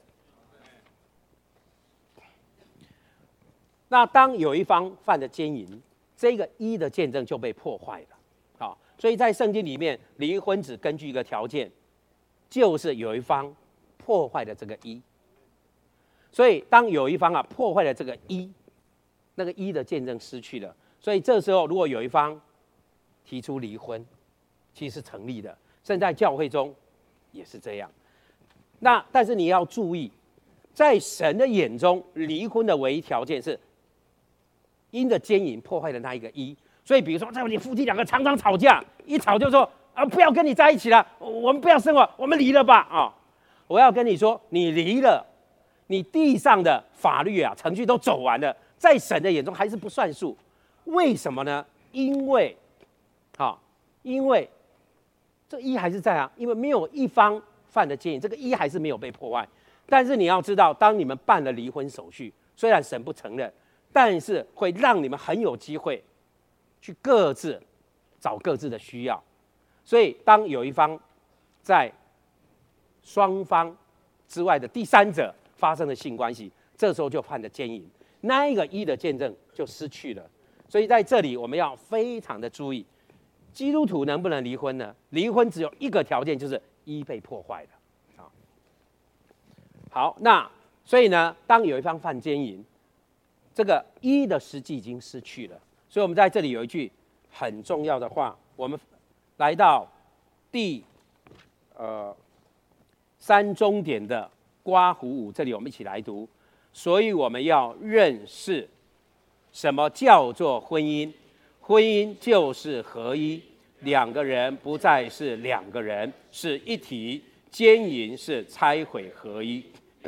那当有一方犯了奸淫，这个一的见证就被破坏了，啊，所以在圣经里面，离婚只根据一个条件，就是有一方破坏了这个一。所以当有一方啊破坏了这个一，那个一的见证失去了，所以这时候如果有一方提出离婚，其实是成立的，甚至在教会中也是这样。那但是你要注意，在神的眼中，离婚的唯一条件是因着奸淫破坏的那一个一。所以比如说，在你夫妻两个常常吵架，一吵就说啊，不要跟你在一起了，我们不要生活，我们离了吧啊！我要跟你说，你离了。你地上的法律啊程序都走完了，在神的眼中还是不算数。为什么呢？因为，啊，因为这一还是在啊，因为没有一方犯的奸淫，这个一还是没有被破坏。但是你要知道，当你们办了离婚手续，虽然神不承认，但是会让你们很有机会去各自找各自的需要。所以，当有一方在双方之外的第三者发生了性关系，这时候就犯了奸淫，那一个一的见证就失去了。所以在这里我们要非常的注意，基督徒能不能离婚呢？离婚只有一个条件，就是一被破坏了。好，好，那所以呢，当有一方犯奸淫，这个一的实际已经失去了。所以我们在这里有一句很重要的话，我们来到第呃三终点的刮胡五，这里我们一起来读。所以我们要认识什么叫做婚姻。婚姻就是合一，两个人不再是两个人，是一体。奸淫是拆毁合一。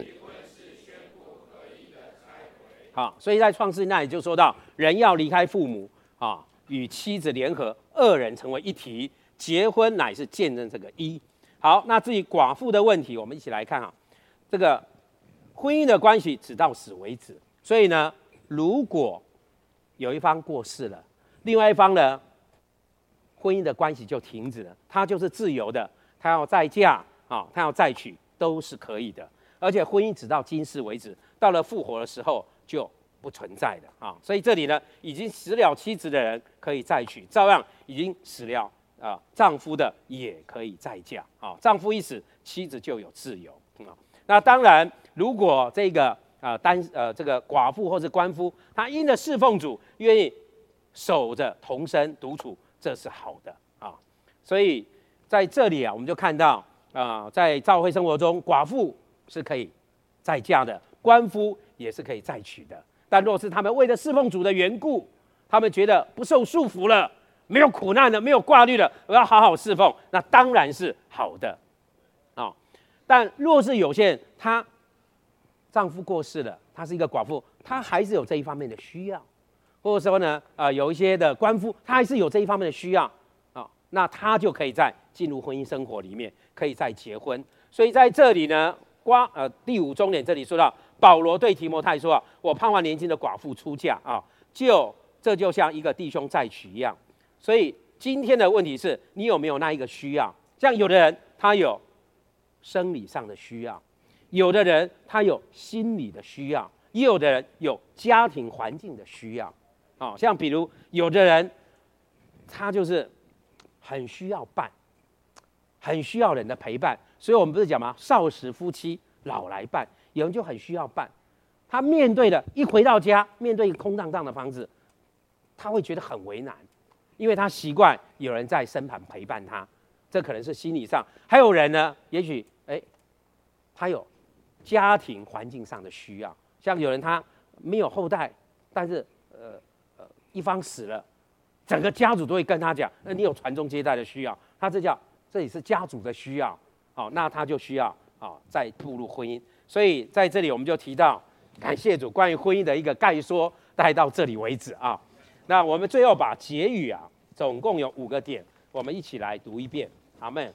好，所以在创世那里就说到，人要离开父母啊，与妻子联合，二人成为一体。结婚乃是见证这个一。好，那至于寡妇的问题，我们一起来看啊。这个婚姻的关系只到死为止，所以呢，如果有一方过世了，另外一方呢，婚姻的关系就停止了，他就是自由的，他要再嫁啊，他要再娶都是可以的。而且婚姻只到今世为止，到了复活的时候就不存在的啊。所以这里呢，已经死了妻子的人可以再娶，照样已经死了啊丈夫的也可以再嫁啊。丈夫一死，妻子就有自由啊。那当然，如果这个啊单呃这个寡妇或者官夫，他因着侍奉主，愿意守着童身独处，这是好的啊。所以在这里啊，我们就看到啊，在教会生活中，寡妇是可以再嫁的，官夫也是可以再娶的。但若是他们为了侍奉主的缘故，他们觉得不受束缚了，没有苦难了，没有挂虑了，我要好好侍奉，那当然是好的啊。但若是有些人，她丈夫过世了，她是一个寡妇，她还是有这一方面的需要，或者说呢，啊、呃，有一些的官夫，他还是有这一方面的需要啊，那他就可以在进入婚姻生活里面，可以再结婚。所以在这里呢，瓜呃第五终点这里说到，保罗对提摩太说啊，我盼望年轻的寡妇出嫁啊，就这就像一个弟兄再娶一样。所以今天的问题是你有没有那一个需要？像有的人他有生理上的需要，有的人他有心理的需要，也有的人有家庭环境的需要。啊，像比如有的人他就是很需要伴，很需要人的陪伴。所以我们不是讲吗？少时夫妻老来伴。有人就很需要伴，他面对的一回到家，面对一个空荡荡的房子，他会觉得很为难，因为他习惯有人在身旁陪伴他，这可能是心理上。还有人呢，也许哎，他有家庭环境上的需要，像有人他没有后代，但是呃呃一方死了，整个家族都会跟他讲，那你有传宗接代的需要，他这叫这里是家族的需要，好，那他就需要啊再步入婚姻。所以在这里我们就提到，感谢主关于婚姻的一个概说，带到这里为止啊。那我们最后把结语啊，总共有五个点，我们一起来读一遍。阿们。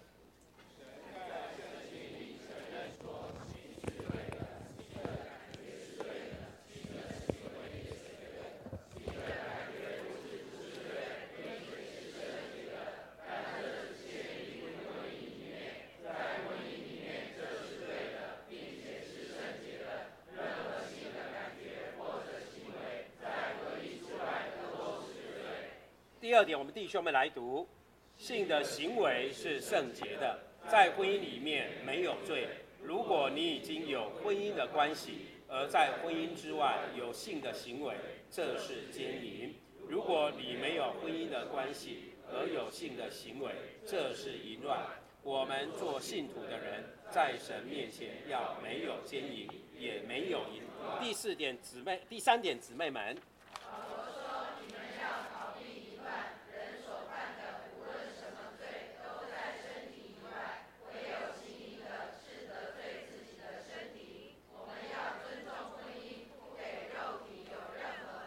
第二点，我们弟兄们来读：性的行为是圣洁的，在婚姻里面没有罪。如果你已经有婚姻的关系，而在婚姻之外有性的行为，这是奸淫；如果你没有婚姻的关系而有性的行为，这是淫乱。我们做信徒的人，在神面前要没有奸淫，也没有淫。第四点，姊妹；第三点，姊妹们。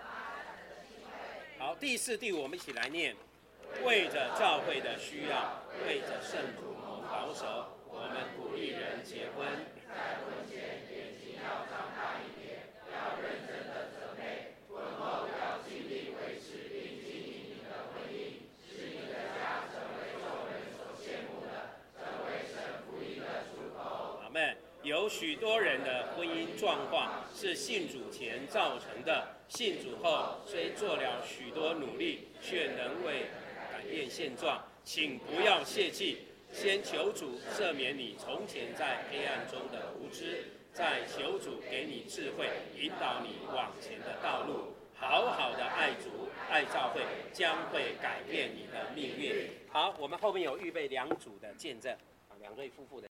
第四、第五，我们一起来念：为着教会的需要， 为着圣主蒙保守，我们鼓励人结婚。在婚前眼睛要张大一点，要认真的准备，婚后要尽力维持并经营你的婚姻，使你的家成为众人所羡慕的，成为神福音的出口。阿们。有许多人的婚姻状况是信主前造成的，信主后虽做了许多努力，却能为改变现状。请不要泄气，先求主赦免你从前在黑暗中的无知，再求主给你智慧，引导你往前的道路。好好的爱主爱教会，将会改变你的命运。好，我们后面有预备两组的见证，啊，两对夫妇的。